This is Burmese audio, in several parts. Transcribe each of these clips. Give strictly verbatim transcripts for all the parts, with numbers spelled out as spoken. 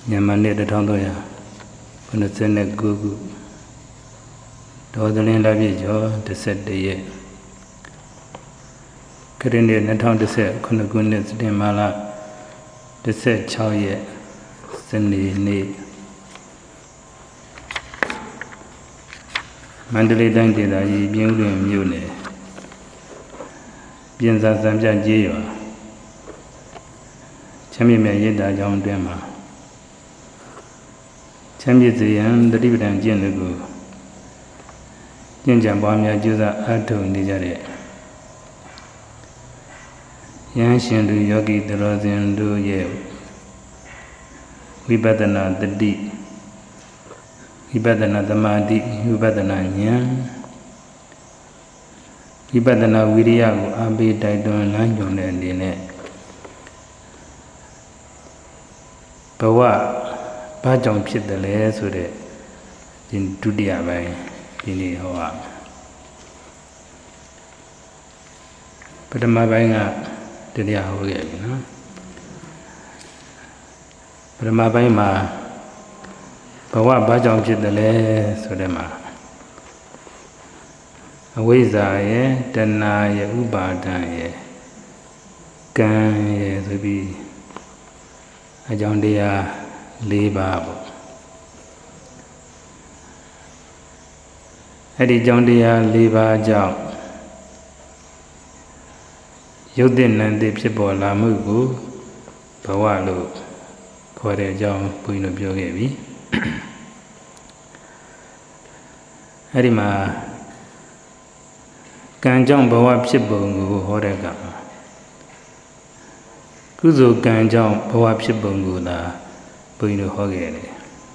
Yamane the Tondoya, when the Senate Gugu, Dodalin Lavijo, the set the year. Karindi Naton the set, Kunagunis de Mala, the set Chow ye, Sendi Ne Mandalay Dante, the Bian Mune, Bianza Zamja Jio, Chami Mayeda John Dema. Champion the dividend general. Jinja Bamia Juza Ato Nijare Yanshin do Yogi the Rosian do ye. We better not the deep. We better not the Madi, you better not Yan. We better not Widiago, Abbey Didon Lanjon and Dine. But what? Bajong pit the layers with it in Tudia by Dini Hoa. But the Mabanga did ya hold it, you know. But the Mabama, but what Bajong pit the layers with them are. Away Zaye, Dana ye Uba Dan ye. Gan ye to be a John Dia. Labor Eddie John Deere Labor Job Yudin and the people Lamugu Pawalo for their job Puino Biogavi Edima Ganjong Bawa Pibungu Horega Kuzo Ganjong Bawa Pibungu La Puino Hogere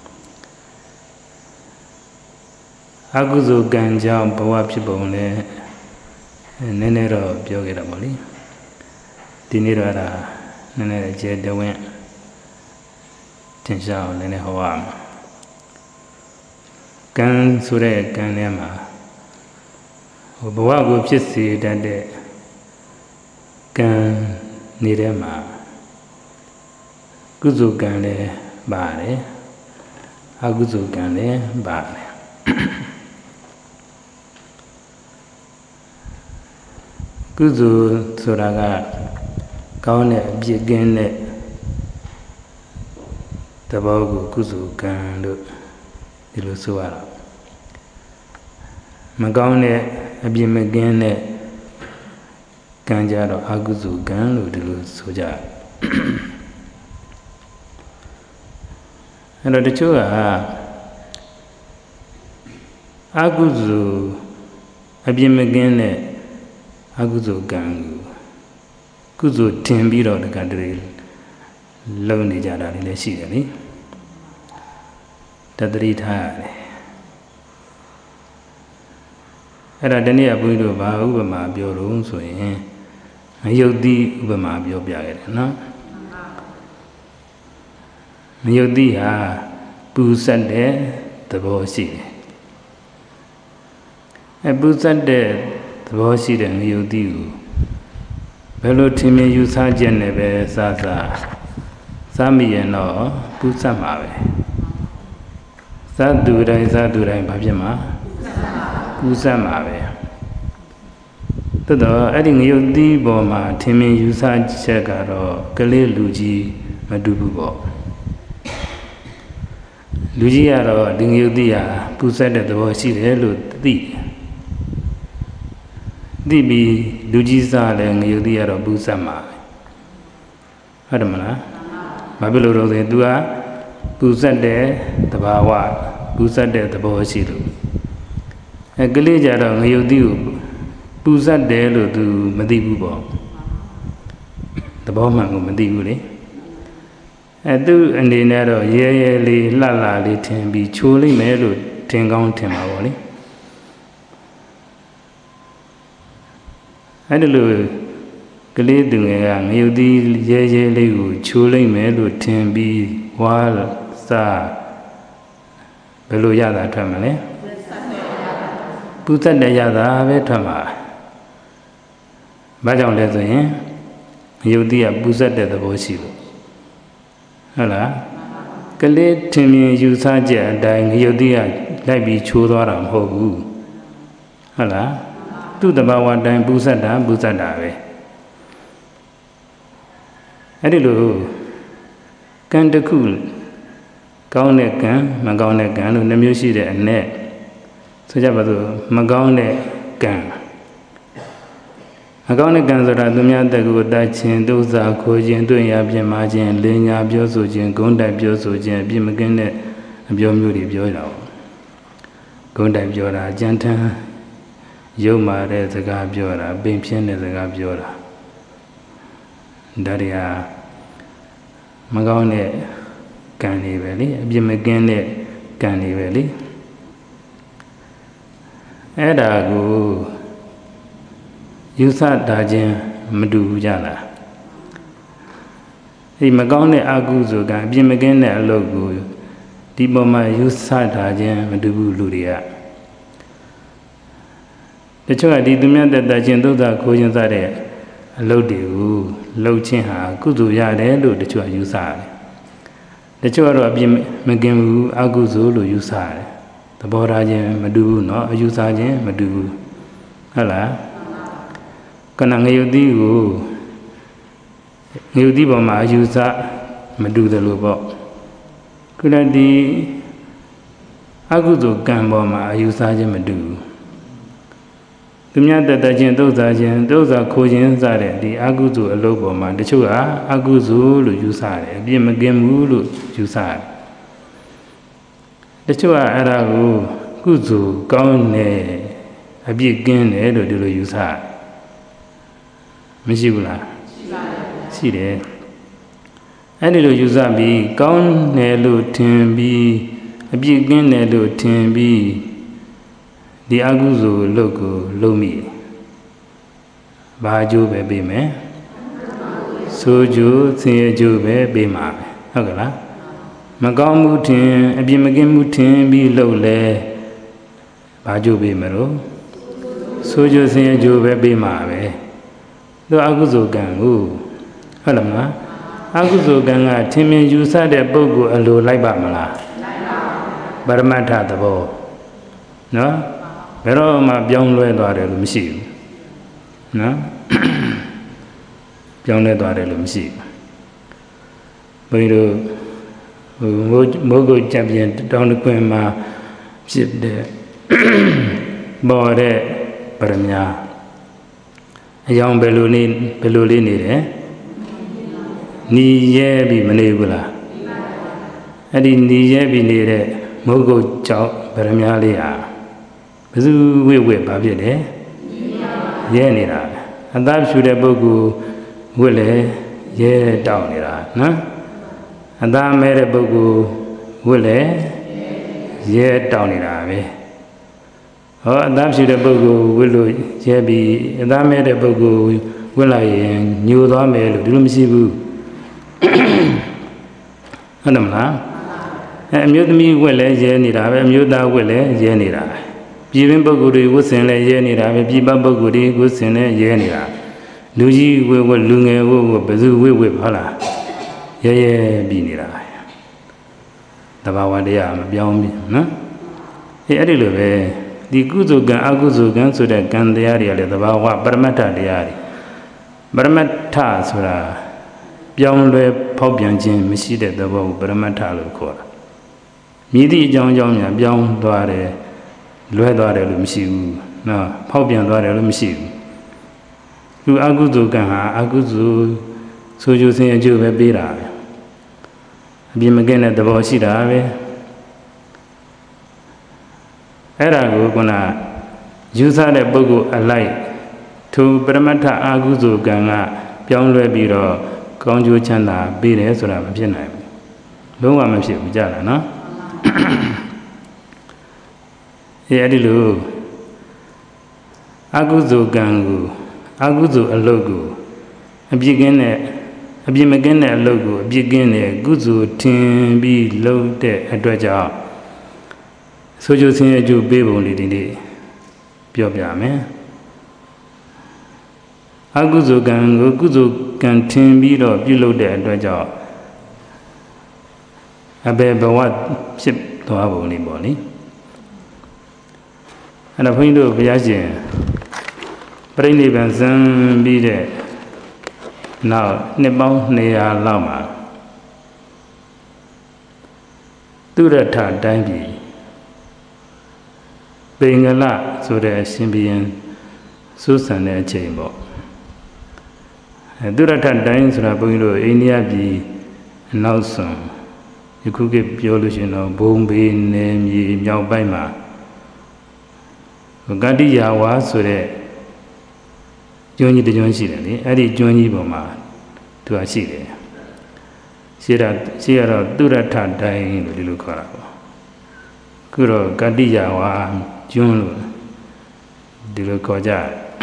Aguzo Ganjam Pawapibone Nenero Biogera Moli Dinira Nene Jedawin Tinshaw Nene Hoam Gan Sure Ganema Obawago Pisi Dade Gan Nirema Guzu Gane Bari Aguzu Gane Bari Guzu Suraga Kaune Bigene Tabagu Guzu Gandu Ilusuara Magaune Abimagene Ganjaro Aguzu Gandu Ilusuja And the two are Aguzu Abimagene Aguzu Gangu Guzu Timbiro the country Lonely Jada in the city Tadri Tare Era Denia Budo Ba Ubama Biorun so in Yodi Ubama Biobia no Yodi ha Busande the Bosi A Busande the Bosi and Yodi Bello Timmy Yusa Geneve Sasa Sami and no Busamawe Sadura Sadura in Pajama Busamawe Todo adding Yodi Boma Timmy Yusa Chegaro Gale Luji Madububo Lugiaro, Dingudia, Pusada the Bosi, hello, thee. Dibi, Lugiza, and Yudia Busama. Adamana Babyloro de Dua, Pusade, the Bawa, Pusade the Bosi. A Galejaro, Yudu, Pusade to Madibubo. The Bowman of Madibuli. I do and the narrow ye la la litin be truly melo tingon timawoli. I do gliding a mudi ye liu truly melo tin be while star below yada family. Put the yada vetama. Bajon leather, you dear buzzard at the voice. Hala ကလေးထင်မြင်ယူဆချက်အတိုင်းငရုတ်တိကလိုက်ပြီးချိုးသွားတာမဟုတ်ဘူးဟုတ်လားသူ့တဘာဝတိုင်းပူဇတ်တာပူဇတ်တာပဲအဲ့ဒီလိုကံတစ်ခုကောင်းတဲ့ကံမကောင်းတဲ့ကံလို့နှမျိုးရှိတဲ့အ내ဆိုကြပါစို့မကောင်းတဲ့ကံမကောင်းတဲ့ကံဆိုတာသူများတက်ကိုတတ်ခြင်းဒုစရခိုးခြင်းတွေ့ရပြင်းမာခြင်းလင်းညာပြောဆိုခြင်းဂုဏ်တိုက်ပြောဆိုခြင်းအပြစ်မကင်းတဲ့အပြောမျိုးတွေပြောတာဂုဏ်တိုက်ပြောတာကြမ်းထမ်းရုပ်မာတဲ့စကားပြောတာပင်ဖြင်းတဲ့စကားပြောတာဒါတွေဟာမကောင်းတဲ့ကံတွေပဲလေအပြစ်မကင်းတဲ့ကံတွေပဲလေအဲ့ဒါကိုယူဆတာချင်းမတူဘူးကြလားဒီမကောင်းတဲ့အကုသိုလ်ကံအပြစ်မကင်းတဲ့အလုပ်ကိုဒီပေါ်မှာယူဆတာချင်းမတူဘူးလူတွေကတချို့ကဒီသူများတက်တာချင်းသုဒ္ဓခိုးခြင်းစတဲ့အလုပ်တွေကိုလှုပ်ခြင်းဟာကုသိုလ်ရတယ်လို့တချို့ကယူဆတယ်တချို့ကတော့အပြစ်မကင်းဘူးအကုသိုလ်လို့ယူဆတယ်သဘောထားချင်းမတူဘူးเนาะအယူဆချင်းမတူဘူးဟုတ်လားကနငရုတ်တိကိုငရုတ်တိပေါ်မှာအယူဆမတူတယ်လို့ပေါ့ခုနဒီအကုသိုလ်ကံပေါ်မှာအယူဆချင်းမတူဘူးသူများတတ်ခြင်းသုဒ္ဓခြင်းသုဒ္ဓခိုးခြင်းစတဲ့ဒီအကုသိုလ်အလုပ်ပေါ်မှာတချို့ကအကုသိုလ်လို့ယူဆတယ်အပြစ်မကင်းဘူးလို့ယူဆတယ်တချို့ကအဲ့ဒါကိုကုသိုလ်ကောင်းတယ်အပြစ်ကင်းတယ်လို့ဒီလိုယူဆတယ်မရှိဘူးလားရှိပါတယ်ရှိတယ်အဲ့ဒီလိုယူဆပြီးကောင်းတယ်လို့ထင်ပြီးအပြစ်ကင်းတယ်လို့ထင်ပြီးဒီအကုသိုလ်လုပ်ကိုလုပ်မိဘာအကျိုးပဲပေးမယ်ဆိုးကျိုးဆင်းရဲကျိုးပဲပေးမှာပဲဟုတ်ကလားမကောင်းမှုထင်အပြစ်မကင်းမှုထင်ပြီးလုပ်လဲဘာကျိုးပေးမလို့ဆိုးကျိုးဆင်းရဲကျိုးပဲပေးမှာပဲသူအကုသိုလ်ကံကိုဟုတ်လားမလားအကုသိုလ်ကံကထင်မြင်ယူဆတဲ့ပုဂ္ဂိုလ်အလိုလိုက်ပါမလားလိုက်ပါဘူးပရမတ္ထသဘောနော်ဘယ်တော့မှပြောင်းလဲသွားတယ်လို့မရှိဘူးနော်ပြောင်းလဲသွားတယ်လို့မရှိဘူးဘုန်းကြီးတို့ဟိုမိုးကုတ်ကြပ်ပြင်တောင်းတကွင်းမှာဖြစ်တဲ့ပေါ်တဲ့ပရမညာအယောင်ဘယ်လိုနေဘယ်လိုလေးနေတယ်နီရဲပြီးမနေဘူးလားအဲ့ဒီနီရဲပြီးနေတဲ့မိုးကုတ်ကြောက်ပရမညာလေးဟာဘယ်သူဝိဝိဘာဖြစ်လဲရဲနေတာအသားဖြူတဲ့ပုဂ္ဂိုလ်ဝိလေရဲတောက်နေတာနော်အသားမဲတဲ့ပုဂ္ဂိုလ်ဝိလေရဲတောက်နေတာပဲဟောအသားဖြူတဲ့ပုဂ္ဂိုလ်ဝိလို့ရဲပြီးအသားမဲတဲ့ပုဂ္ဂိုလ်ဝိလိုက်ရင်ညိုသွားမယ်လို့ဒီလိုမရှိဘူးဟုတ်တယ်မလားအဲအမျိုးသမီးဝိလဲရဲနေတာပဲအမျိုးသားဝိလဲရဲနေတာပဲပြည်တွင်းပုဂ္ဂိုလ်တွေဝတ်ဆင်လဲရဲနေတာပဲပြည်ပပုဂ္ဂိုလ်တွေဝတ်ဆင်လဲရဲနေတာလူကြီးဝတ်ဝတ်လူငယ်ဝတ်ဝတ်ဘယ်သူဝတ်ဝတ်ဟုတ်လားရဲရဲပြီးနေတာတဘာဝတရားမပြောင်းဘူးနော်အဲအဲ့ဒီလိုပဲဒီကုသိုလ်ကံအကုသိုလ်ကံဆိုတဲ့ကံတရားတွေကလည်းတဘာဝပရမတ္ထတရားတွေပရမတ္ထဆိုတာပြောင်းလဲဖောက်ပြန်ခြင်းမရှိတဲ့သဘောကိုပရမတ္ထလို့ခေါ်တာမြည်သည့်အကြောင်းအကြောင်းများပြောင်းသွားတယ်လွဲသွားတယ်လို့မရှိဘူးနော်ဖောက်ပြန်သွားတယ်လို့မရှိဘူးလူအကုသိုလ်ကံဟာအကုသိုလ်ဆိုကြစဉ်အကျိုးပဲပေးတာပဲအပြစ်မကင်းတဲ့သဘောရှိတာပဲအဲ့ဒါကိုခုနယူဆတဲ့ပုဂ္ဂိုလ်အလိုက်သူပရမတ္ထအကုသိုလ်ကံကပြောင်းလဲပြီးတော့ကောင်းကျိုးချမ်းသာပေးတယ်ဆိုတာမဖြစ်နိုင်ဘူးလုံးဝမဖြစ်ဘူးကြလားနော်အဲအဲ့ဒီလိုအကုသိုလ်ကံကိုအကုသိုလ်အလုပ်ကိုအပြစ်ကင်းတဲ့အပြစ်မကင်းတဲ့အလုပ်ကိုအပြစ်ကင်းတဲ့ကုသိုလ်ထင်ပြီးလုပ်တဲ့အတွက်ကြောင့်ဆိုကြဆင်းရဲကျိုးပေးပုံလေးဒီနေ့ပြောပြမယ်အကုသိုလ်ကံကိုကုသိုလ်ကံထင်ပြီးတော့ပြုလုပ်တဲ့အတွက်ကြောင့်အဘယ်ဘဝဖြစ်သွားပုံလေးပေါ့လေအဲ့တော့ဘုန်းကြီးတို့ဘုရားရှင်ပြိဋိဘံဇံပြီးတဲ့နောက်နှစ်ပေါင်းနှစ်ရာလောက်မှာသူရထတိုင်းပြည်ပင်္ဂလဆိုတဲ့အရှင်ဘုရင်စိုးစံတဲ့အချိန်ပေါ့အဲသူရထတိုင်းဆိုတာဘုန်းကြီးတို့အိန္ဒိယပြည်အနောက်ဆုံးယခုကပြောလို့ရှိရင်တော့ဘုံဘေးနယ်မြေမြောက်ပိုင်းမှာဂတိယာဝါဆိုတဲ့ကျွန်းကြီးတစ်ကျွန်းရှိတယ်လေအဲ့ဒီကျွန်းကြီးပေါ်မှာသူကရှိတယ်ရှိတာရှိရတော့သူရထတိုင်းလို့ဒီလိုခေါ်တာပေါ့ခုတော့ဂတိယာဝါကျွန်းလို့ဒီလိုခေါ်ကြ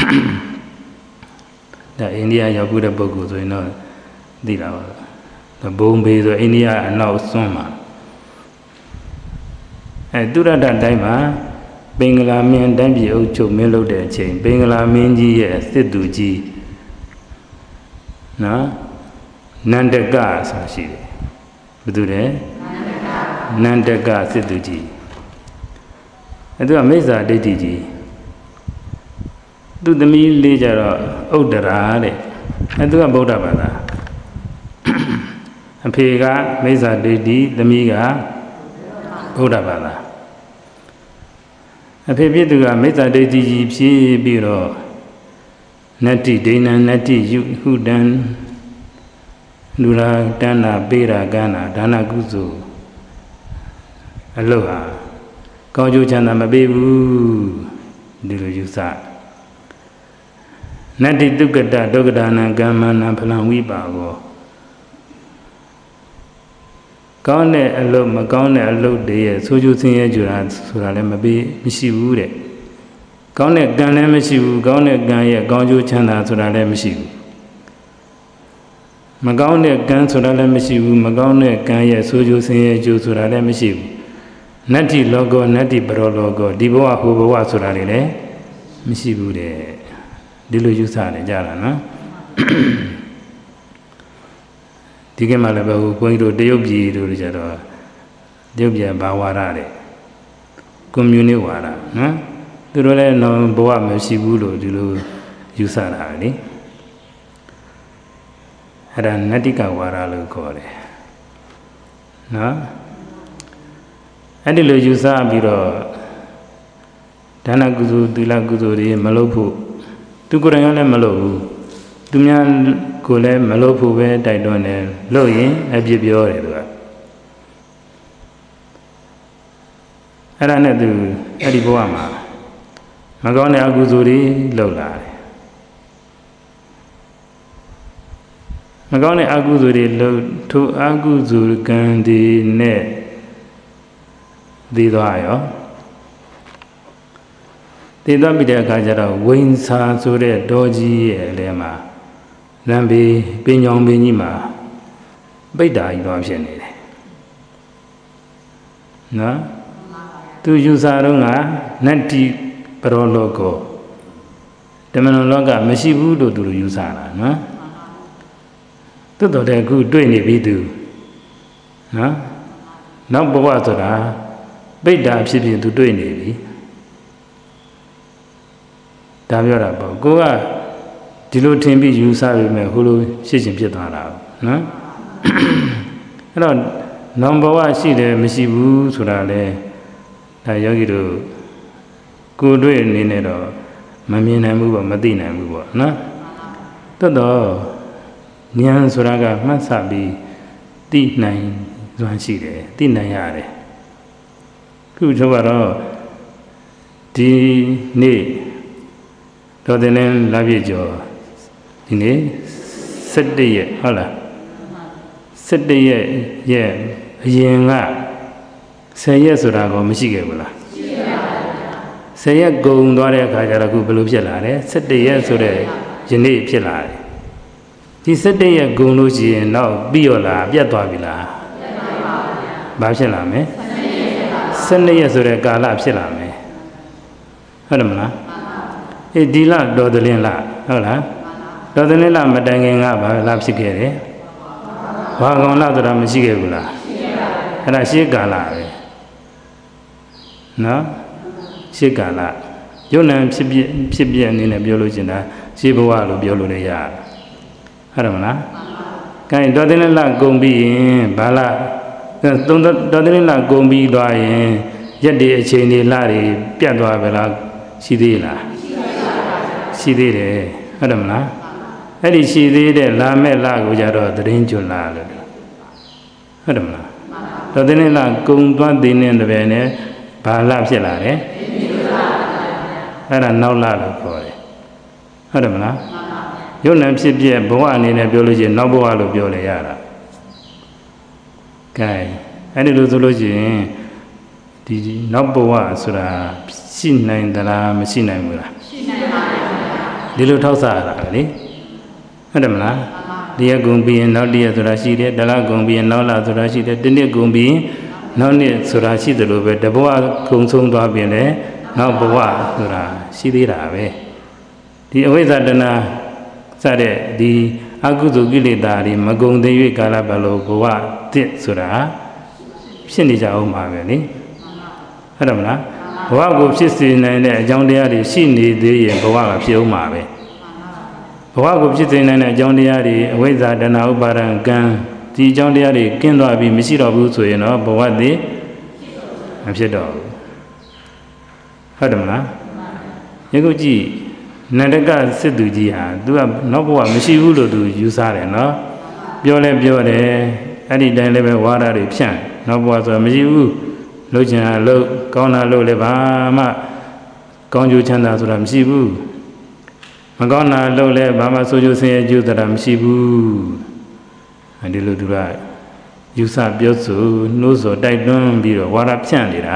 ဒါအိန္ဒိယရောက်ခုတဲ့ပုဂ္ဂိုလ်ဆိုရင်တော့သိတာပါဘုံဘေးဆိုအိန္ဒိယအနောက်စွန်းမှာအဲသူရထတိုင်းမှာပင်္ဂလာမင်းတိုင်းပြည်အုပ်ချုပ်မင်းလုပ်တဲ့အချိန်ပင်္ဂလာမင်းကြီးရဲ့စစ်သူကြီးနော်နန္ဒကဆိုရှိတယ်ဘယ်သူလဲနန္ဒကစစ်သူကြီးအဲသူကမိစ္ဆာဒိဋ္ဌိကြီးသူသမီးလေးကြတော့ဥဒ္ဒရာတဲ့အဲသူကဗုဒ္ဓဘာသာအဖေကမိစ္ဆာဒိဋ္ဌိသမီးကဗုဒ္ဓဘာသာအဖေဖြစ်သူကမိစ္ဆာဒိဋ္ဌိကြီးဖြည့်ပြီးတော့နတ္တိဒိဏံနတ္တိယုဟုတံလူရာတဏ္ဍပေရာကန္နာဒါနကုသိုလ်အလုပ်ဟာကောင်းကျိုးချမ်းသာမပေးဘူးဒီလိုယူဆနတ္တိတုက္ကတဒုက္ကဒါနံကမ္မနာဖလံဝိပါကောကောင်းတဲ့အလုပ်မကောင်းတဲ့အလုပ်တွေရဲ့ဆိုးကျိုးဆင်းရဲကြတာဆိုတာလည်းမပေးမရှိဘူးတဲ့ကောင်းတဲ့ကံလည်းမရှိဘူးကောင်းတဲ့ကံရဲ့ကောင်းကျိုးချမ်းသာဆိုတာလည်းမရှိဘူးမကောင်းတဲ့ကံဆိုတာလည်းမရှိဘူးမကောင်းတဲ့ကံရဲ့ဆိုးကျိုးဆင်းရဲကျိုးဆိုတာလည်းမရှိဘူးနတ္တိလောကောနတ္တိပရောလောကောဒီဘဝဟိုဘဝဆိုတာတွေလည်းမရှိဘူးတဲ့ဒီလိုယူဆနေကြတာနော်ဒီကမှလည်းဘုန်းကြီးတို့တရုတ်ပြည်တို့ကြတော့တရုတ်ပြည်ဘာဝါဒတဲ့ကွန်မြူနစ်ဝါဒနော်သူတို့လည်းတော့ဘဝမရှိဘူးလို့ဒီလိုယူဆတာလေအဲ့ဒါနတ္တိကဝါဒလို့ခေါ်တယ်နော်အဲ့ဒီလိုယူဆပြီးတော့ဒါနကုသိုလ်သီလကုသိုလ်တွေမလုပ်ဖို့သူကိုယ်တိုင်ကလည်းမလုပ်ဘူးသူများကိုလည်းမလုပ်ဖို့ပဲတိုက်တွန်းတယ်လုပ်ရင်အပြစ်ပြောတယ်သူကအဲ့ဒါနဲ့သူအဲ့ဒီဘဝမှာမကောင်းတဲ့အကုသိုလ်တွေလုပ်လာတယ်မကောင်းတဲ့အကုသိုလ်တွေလုပ်ထိုအကုသိုလ်ကံတွေနဲ့သိသွားရောသိသွားပြီးတဲ့အခါကျတော့ဝိဉ္စာဆိုတဲ့တောကြီးရဲ့အလဲမှာလမ်းဘေးပင်ကြောင်ပင်ကြီးမှာပိတ္တာကြီးသွားဖြစ်နေတယ်နော်သူယူဆတော့ကနတ္တိပရောလောကောဓမ္မလွန်လောကမရှိဘူးလို့သူယူဆတာနော်တွတ်တော်တဲ့အခုတွေ့နေပြီသူနော်နောက်ဘဝဆိုတာပိတ္တာဖြစ်ဖြစ်သူတွေ့နေပြီဒါပြောတာပေါ့ကိုကဒီလိုထင်ပြီးယူဆပြီးမဲ့ဟိုလိုဖြစ်ချင်းဖြစ်သွားတာနော်အဲ့တော့နောင်ဘဝရှိတယ်မရှိဘူးဆိုတာလေဒါယောဂီတို့ကိုယ်တွေ့အနေနဲ့တော့မမြင်နိုင်ဘူးပေါ့မသိနိုင်ဘူးပေါ့နော်တော်တော်ဉာဏ်ဆိုတာကမှတ်ဆပြီးသိနိုင်စွမ်းရှိတယ်သိနိုင်ရတယ်ခုတော့ကတော့ဒီနေ့တော်တယ်လည်းလာပြည့်ကျော်ဒီနေ့စက်တရက်ဟုတ်လားစက်တရက်ရဲ့အရင်ကဆယ်ရက်ဆိုတာကောမရှိခဲ့ဘူးလားရှိပါဘူးဆယ်ရက်ကုန်သွားတဲ့အခါကျတော့ခုဘယ်လိုဖြစ်လာလဲစက်တရက်ဆိုတဲ့ယနေ့ဖြစ်လာတယ်ဒီစက်တရက်ကုန်လို့ရှိရင်တော့ပြီးရောလားပြတ်သွားပြီလားပြတ်သွားပါဘူးဘာဖြစ်လာမလဲစနေရက်ဆိုတဲ့ကာလဖြစ်လာမယ်ဟုတ်တယ်မလားအေးဒီလတော်တယ်လင်းလားဟုတ်လားတော်တယ်လင်းလားမတိုင်ခင်ကဘာလားဖြစ်ခဲ့တယ်ဘာကောင်လားဆိုတာမရှိခဲ့ဘူးလားရှိခဲ့ပါဘူးအဲ့ဒါရှေးကာလပဲနော်ရှေးကာလယုံနံဖြစ်ပြဖြစ်ပြအနေနဲ့ပြောလို့ရှင်တာရှေးဘဝလို့ပြောလို့လည်းရတယ်ဟုတ်တယ်မလားကဲတော်တင်လကုံပြီးရင်ဘာလသုံးတော်တင်လကုံပြီးသွားရင်ရက်ဒီအချိန်တွေလတွေပြတ်သွားပြီလားရှိသေးလားရှိသေးတယ်ဟုတ်တယ်မလားအဲ့ဒီရှိသေးတဲ့လာမဲ့လကိုကြတော့သတင်းကျွလာလို့ဟုတ်တယ်မလားတော်တင်လကုံသွားတဲ့နဲ့တပည့်နဲ့ဘာလဖြစ်လာတယ်အဲ့ဒါနောက်လလို့ခေါ်တယ်ဟုတ်တယ်မလားယုံနံဖြစ်ပြဘဝအနေနဲ့ပြောလို့ရှိရင်နောက်ဘဝလို့ပြောလေရတာကဲအဲ့ဒီလိုဆိုလို့ရှိရင်ဒီနောက်ဘဝဆိုတာရှိနိုင်သလားမရှိနိုင်ဘူးလားရှိနိုင်ပါဘူးဒီလိုထောက်ဆရတာလေဟုတ်တယ်မလားဒီရကုံပြီးရင်နောက်တရက်ဆိုတာရှိတယ်ဒလကုံပြီးရင်နောက်လဆိုတာရှိတယ်တနည်းကုံပြီးရင်နောက်နှစ်ဆိုတာရှိတယ်လို့ပဲတဘဝကုံဆုံးသွားပြင်လေနောက်ဘဝဆိုတာရှိသေးတာပဲဒီအဝိဇ္ဇတဏစတဲ့ဒီအကုသိုလ်ကိလေသာတွေမကုံသေး၍ကာလပတ်လို့ဘဝတစ်ဆိုတာဖြစ်နေကြအောင်ပါပဲလေဟုတ်တယ်မလားဘဝကိုဖြစ်စေနိုင်တဲ့အကြောင်းတရားတွေရှိနေသေးရင်ဘဝကဖြစ်အောင်ပါပဲဘဝကိုဖြစ်စေနိုင်တဲ့အကြောင်းတရားတွေအဝိဇ္ဇတဏဥပါဒံကံဒီအကြောင်းတရားတွေကင်းသွားပြီးမရှိတော့ဘူးဆိုရင်တော့ဘဝသည်မဖြစ်တော့ဘူးဟုတ်တယ်မလားယခုကြည့်နန္ဒကစစ်သူကြီးဟာသူကနောက်ဘဝမရှိဘူးလို့သူယူဆတယ်နော်ပြောလဲပြောတယ်အဲ့ဒီတိုင်းလည်းပဲဝါဒတွေဖြန့်နောက်ဘဝဆိုတာမရှိဘူးလှုပ်ချင်တာလှုပ်ကောင်းတာလှုပ်လည်းဘာမှကောင်းကျိုးချမ်းသာဆိုတာမရှိဘူးမကောင်းတာလှုပ်လည်းဘာမှဆိုးကျိုးဆင်းရဲကျိုးတာမရှိဘူးအဲ့ဒီလိုသူကယူဆပြောဆိုနှိုးဆော်တိုက်တွန်းပြီးတော့ဝါဒဖြန့်နေတာ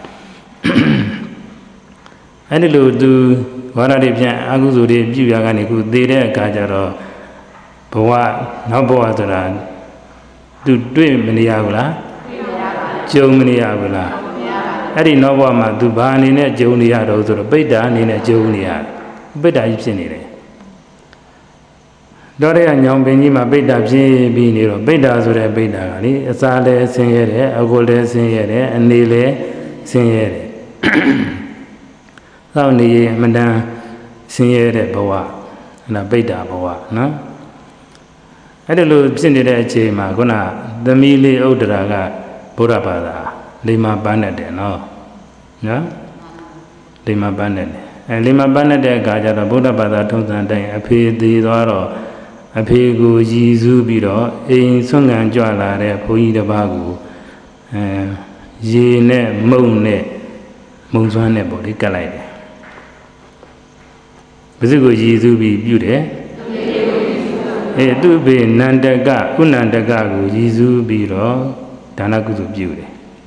အဲ့ဒီလိုသူဝါဒတွေဖြန့်အကုသိုလ်တွေပြုရကနေခုသေတဲ့အခါကျတော့ဘဝနောက်ဘဝဆိုတာသူတွေ့မနေရဘူးလားကြုံမနေရဘူးလားအဲ့ဒီနောက်ဘဝမှာသူဘာအနေနဲ့ကြုံနေရတော့ဆိုတော့ပိဋ္ဌာအနေနဲ့ကြုံနေရတယ်ပိဋ္ဌာကြီးဖြစ်နေတယ်တော့တဲ့ညောင်ပင်ကြီးမှာပိဋ္ဌာဖြစ်ပြီးနေတော့ပိဋ္ဌာဆိုတဲ့ပိဋ္ဌာကလေအစာလည်းဆင်းရဲတယ်အကိုလည်းဆင်းရဲတယ်အနေလည်းဆင်းရဲတယ်သောက်နေရင်အမှန်တန်ဆင်းရဲတဲ့ဘဝအဲ့ဒါပိဋ္ဌာဘဝနော်အဲ့ဒီလိုဖြစ်နေတဲ့အချိန်မှာခုနသမီးလေးဥဒ္ဒရာကဘုရားဘာသာလိမ္မာပန်းနဲ့တယ်နော်နော်လိမ္မာပန်းနဲ့တယ်အဲလိမ္မာပန်းနဲ့တဲ့အခါကျတော့ဘုရားဘာသာထုံးစံတိုင်းအဖေသေးသွားတော့အဖေကိုရည်စူးပြီးတော့အိမ်ဆွမ်းခံကြွလာတဲ့ဘုန်းကြီးတစ်ပါးကိုအဲရေနဲ့မုံနဲ့မုံစွမ်းနဲ့ပေါ့လေကတ်လိုက်တယ်ဘုဇုကိုရည်စူးပြီးပြုတယ်အဲသူ့ဘေနန္တကကုဏန္တကကိုရည်စူးပြီးတော့ဒါနကုသိုလ်ပြုတယ်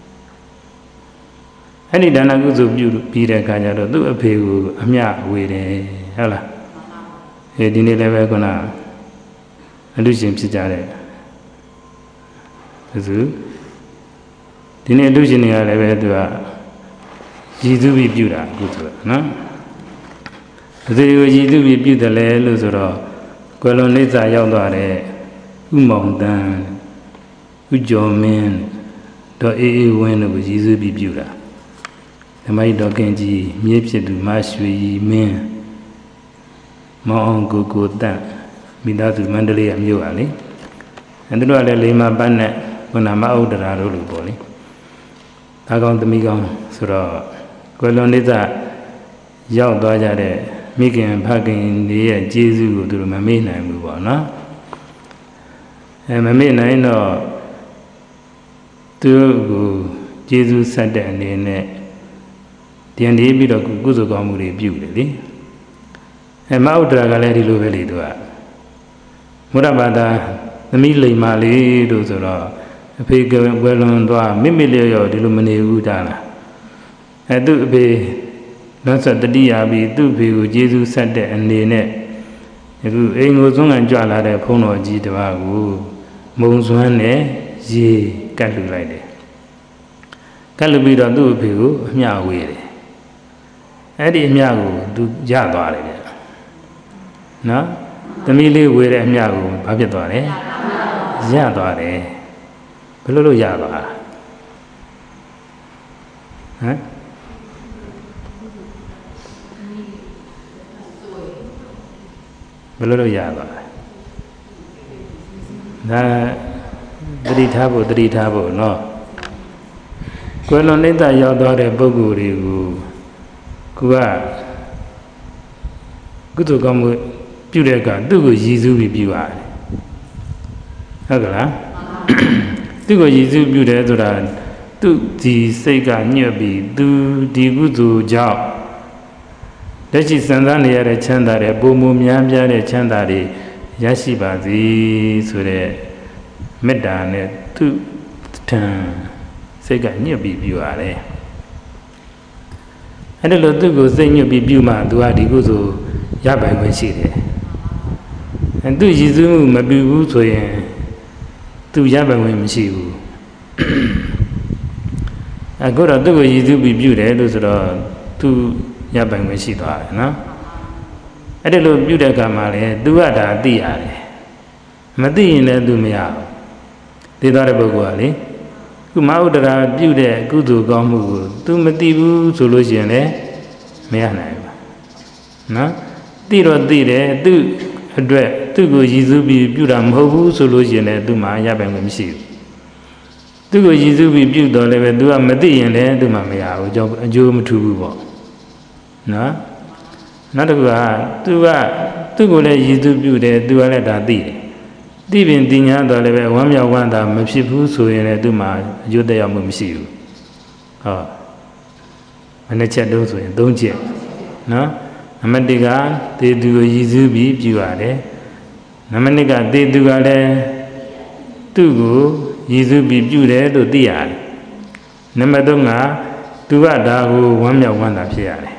အဲ့ဒီဒါနကုသိုလ်ပြုပြီးတဲ့အခါကျတော့သူ့အဖေကိုအမျှဝေတယ်ဟုတ်လားအဲဒီနေ့လည်းပဲခုနအလူရှင်ဖြစ်ကြတဲ့ဘုဇုဒီနေ့အလူရှင်တွေကလည်းပဲသူကရည်စူးပြီးပြုတာကုသိုလ်နော်ဘုဇုကိုရည်စူးပြီးပြုတယ်လေလို့ဆိုတော့ကွယ်လွန်နေစာရောက်သွားတဲ့ဥမောင်တန်းဥကျော်မင်းတော့အေးအေးဝင်းတို့ကိုရည်စူးပြီးပြုတာဓမ္မကြီးတော်ကင်ကြီးမြေဖြစ်သူမရွှေကြီးမင်းမောင်အောင်ကိုကိုတန့်မိသားစုမန္တလေးအမျိုးပါလေအဲတို့ကလည်းလိမ္မာပန်းနဲ့ခုနမဥဒ္ဒရာတို့လိုပေါ့လေသားကောင်းသမီးကောင်းဆိုတော့ကွယ်လွန်နေစာရောက်သွားကြတဲ့မိခင်ဖခင်တွေရဲ့ကျေးဇူးကိုသူတို့မမေ့နိုင်ဘူးပေါ့နော်အဲမမေ့နိုင်တော့သူတို့ကိုကျေးဇူးဆက်တဲ့အနေနဲ့ပြန်နေပြီးတော့ကုသိုလ်ကောင်းမှုတွေပြုတယ်လေအဲမဥဒ္ဒရာကလည်းဒီလိုပဲလေသူကမုရဘာသာသမီးလိမ္မာလေးတို့ဆိုတော့အဖေကွယ်လွန်သွားမိမိလျော်ရောဒီလိုမနေဘူးတာလားအဲသူ့အဖေလောဆတတိယပြီးသူ့ဖေကိုကျေးဇူးဆက်တဲ့အနေနဲ့အခုအိမ်ကိုသွန်းကန်ကြွလာတဲ့ဘုန်းတော်ကြီးတစ်ပါးကိုမုံစွမ်းနဲ့ရေကတ်လူလိုက်တယ်ကတ်လူပြီးတော့သူ့အဖေကိုအမျှဝေးတယ်အဲ့ဒီအမျှကိုသူရသွားတယ်ဗျနော်သမီးလေးဝေးတဲ့အမျှကိုဘာဖြစ်သွားလဲရသွားတယ်ဘယ်လိုလုပ်ရသွားလဲဟမ်ဘယ်လိုလုပ်ရပါလဲဒါတတိထားဖို့တတိထားဖို့နော်ကွယ်လွန်နိဒ္ဒရောက်သွားတဲ့ပုဂ္ဂိုလ်တွေကိုကိုကကုသိုလ်ကောင်းမှုပြုတဲ့အခါသူ့ကိုရည်စူးပြီးပြုရတယ်ဟုတ်ကလားသူ့ကိုရည်စူးပြုတယ်ဆိုတာသူ့ဒီစိတ်ကညှက်ပြီးသူဒီကုသိုလ်ကြောင့်လက်ရှိစံစားနေရတဲ့ချမ်းသာတဲ့ပုံမများပြားတဲ့ချမ်းသာတွေရရှိပါစေဆိုတဲ့မေတ္တာနဲ့သူ့ထံစိတ်ကညှက်ပြီးပြုရတယ်အဲ့ဒါလို့သူ့ကိုစိတ်ညှက်ပြီးပြုမှသူကဒီကုသိုလ်ရပိုင်ခွင့်ရှိတယ်အဲသူရည်စူးမှုမပြုဘူးဆိုရင်သူရပိုင်ခွင့်မရှိဘူးအခုတော့သူ့ကိုရည်စူးပြီးပြုတယ်လို့ဆိုတော့သူရပိုင်ခွင့်ရှိသွားတယ်နော်အဲ့ဒါလို့ပြုတဲ့အခါမှာလေသူကဒါသိရတယ်မသိရင်လည်းသူမရဘူးသိသွားတဲ့ပုဂ္ဂိုလ်ကလေခုမဟုတ်တာပြုတဲ့ကုသိုလ်ကောင်းမှုကိုသူမသိဘူးဆိုလို့ရှိရင်လည်းမရနိုင်ဘူးနော်သိတော့သိတယ်သူအတွက်သူ့ကိုရည်စူးပြီးပြုတာမဟုတ်ဘူးဆိုလို့ရှိရင်လည်းသူမှရပိုင်ခွင့်မရှိဘူးသူ့ကိုရည်စူးပြီးပြုတော့လည်းပဲသူကမသိရင်လည်းသူမှမရဘူးကြောင့်အကျိုးမထူးဘူးပေါ့နော်နောက်တစ်ခုကသူကသူ့ကိုလည်းရည်စူးပြုတယ်သူကလည်းဒါသိတယ်သိပင်သိညာတော့လည်းပဲဝမ်းမြောက်ဝမ်းသာမဖြစ်ဘူးဆိုရင်လည်းသူမှအကျိုးသက်ရောက်မှုမရှိဘူးဟောမနေ့ချက်တုံးဆိုရင်သုံးချက်နော်နံပါတ်တစ်ကသေသူကိုရည်စူးပြီးပြုရတယ်နံပါတ်နှစ်ကသေသူကလည်းသူ့ကိုရည်စူးပြီးပြုတယ်လို့သိရတယ်နံပါတ်သုံးကသူကဒါကိုဝမ်းမြောက်ဝမ်းသာဖြစ်ရတယ်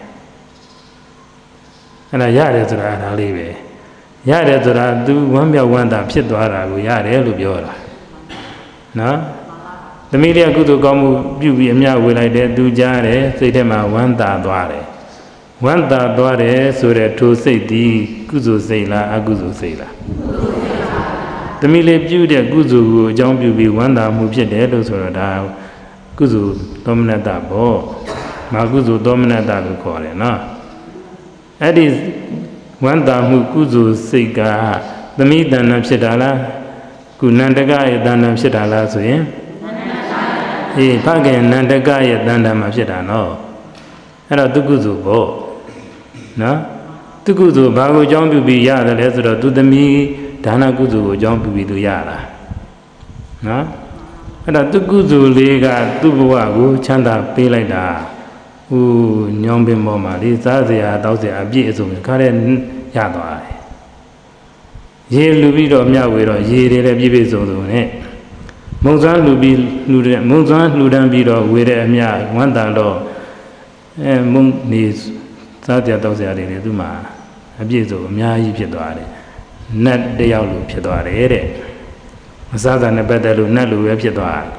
အဲ့ဒါရတယ်ဆိုတာဒါလေးပဲရတယ်ဆိုတာသူဝမ်းမြောက်ဝမ်းသာဖြစ်သွားတာကိုရတယ်လို့ပြောတာနော်သမီးလေးကကုသိုလ်ကောင်းမှုပြုပြီးအမြဝေလိုက်တယ်သူကြားတယ်စိတ်ထဲမှာဝမ်းသာသွားတယ်ဝမ်းသာသွားတယ်ဆိုတဲ့ထိုစိတ်ဒီကုသိုလ်စိတ်လားအကုသိုလ်စိတ်လားသမီးလေးပြုတဲ့ကုသိုလ်ကိုအကြောင်းပြုပြီးဝမ်းသာမှုဖြစ်တယ်လို့ဆိုတော့ဒါကုသိုလ်သောမနတပေါ့မာကုသိုလ်သောမနတလို့ခေါ်တယ်နော်အဲ့ဒီဝမ်းသာမှုကုသိုလ်စိတ်ကသမီးတဏ္ဍာဖြစ်တာလားကုနန္တကရဲ့တဏ္ဍာဖြစ်တာလားဆိုရင်အေးဖခင်နန္တကရဲ့တဏ္ဍာမှာဖြစ်တာနော်အဲ့တော့သူကုသိုလ်ပေါ့နော်သူကုသိုလ်ဘာကိုအကြောင်းပြုပြီးရတယ်လဲဆိုတော့သူသမီးဒါနကုသိုလ်ကိုအကြောင်းပြုပြီးသူရတာနော်အဲ့တော့သူကုသိုလ်လေးကသူ့ဘဝကိုချမ်းသာပေးလိုက်တာဟိုညောင်းပင်ပေါ်မှာလေစားစရာတောက်စရာအပြည့်အစုံခါတဲ့ရသွားတယ်ရေလူပြီးတော့မြဝေတော့ရေတွေလည်းပြည့်ပြည့်စုံစုံနဲ့မုံစွမ်းလူပြီးလူတဲ့မုံစွမ်းလူတန်းပြီးတော့ဝေတဲ့အမြဝမ်းတန်တော့အဲမုံနေစားကြတောက်စရာတွေလည်းသူ့မှာအပြည့်စုံအများကြီးဖြစ်သွားတယ်နတ်တယောက်လူဖြစ်သွားတယ်တဲ့မစားစားနဲ့ပတ်သက်လို့နတ်လူပဲဖြစ်သွားတယ်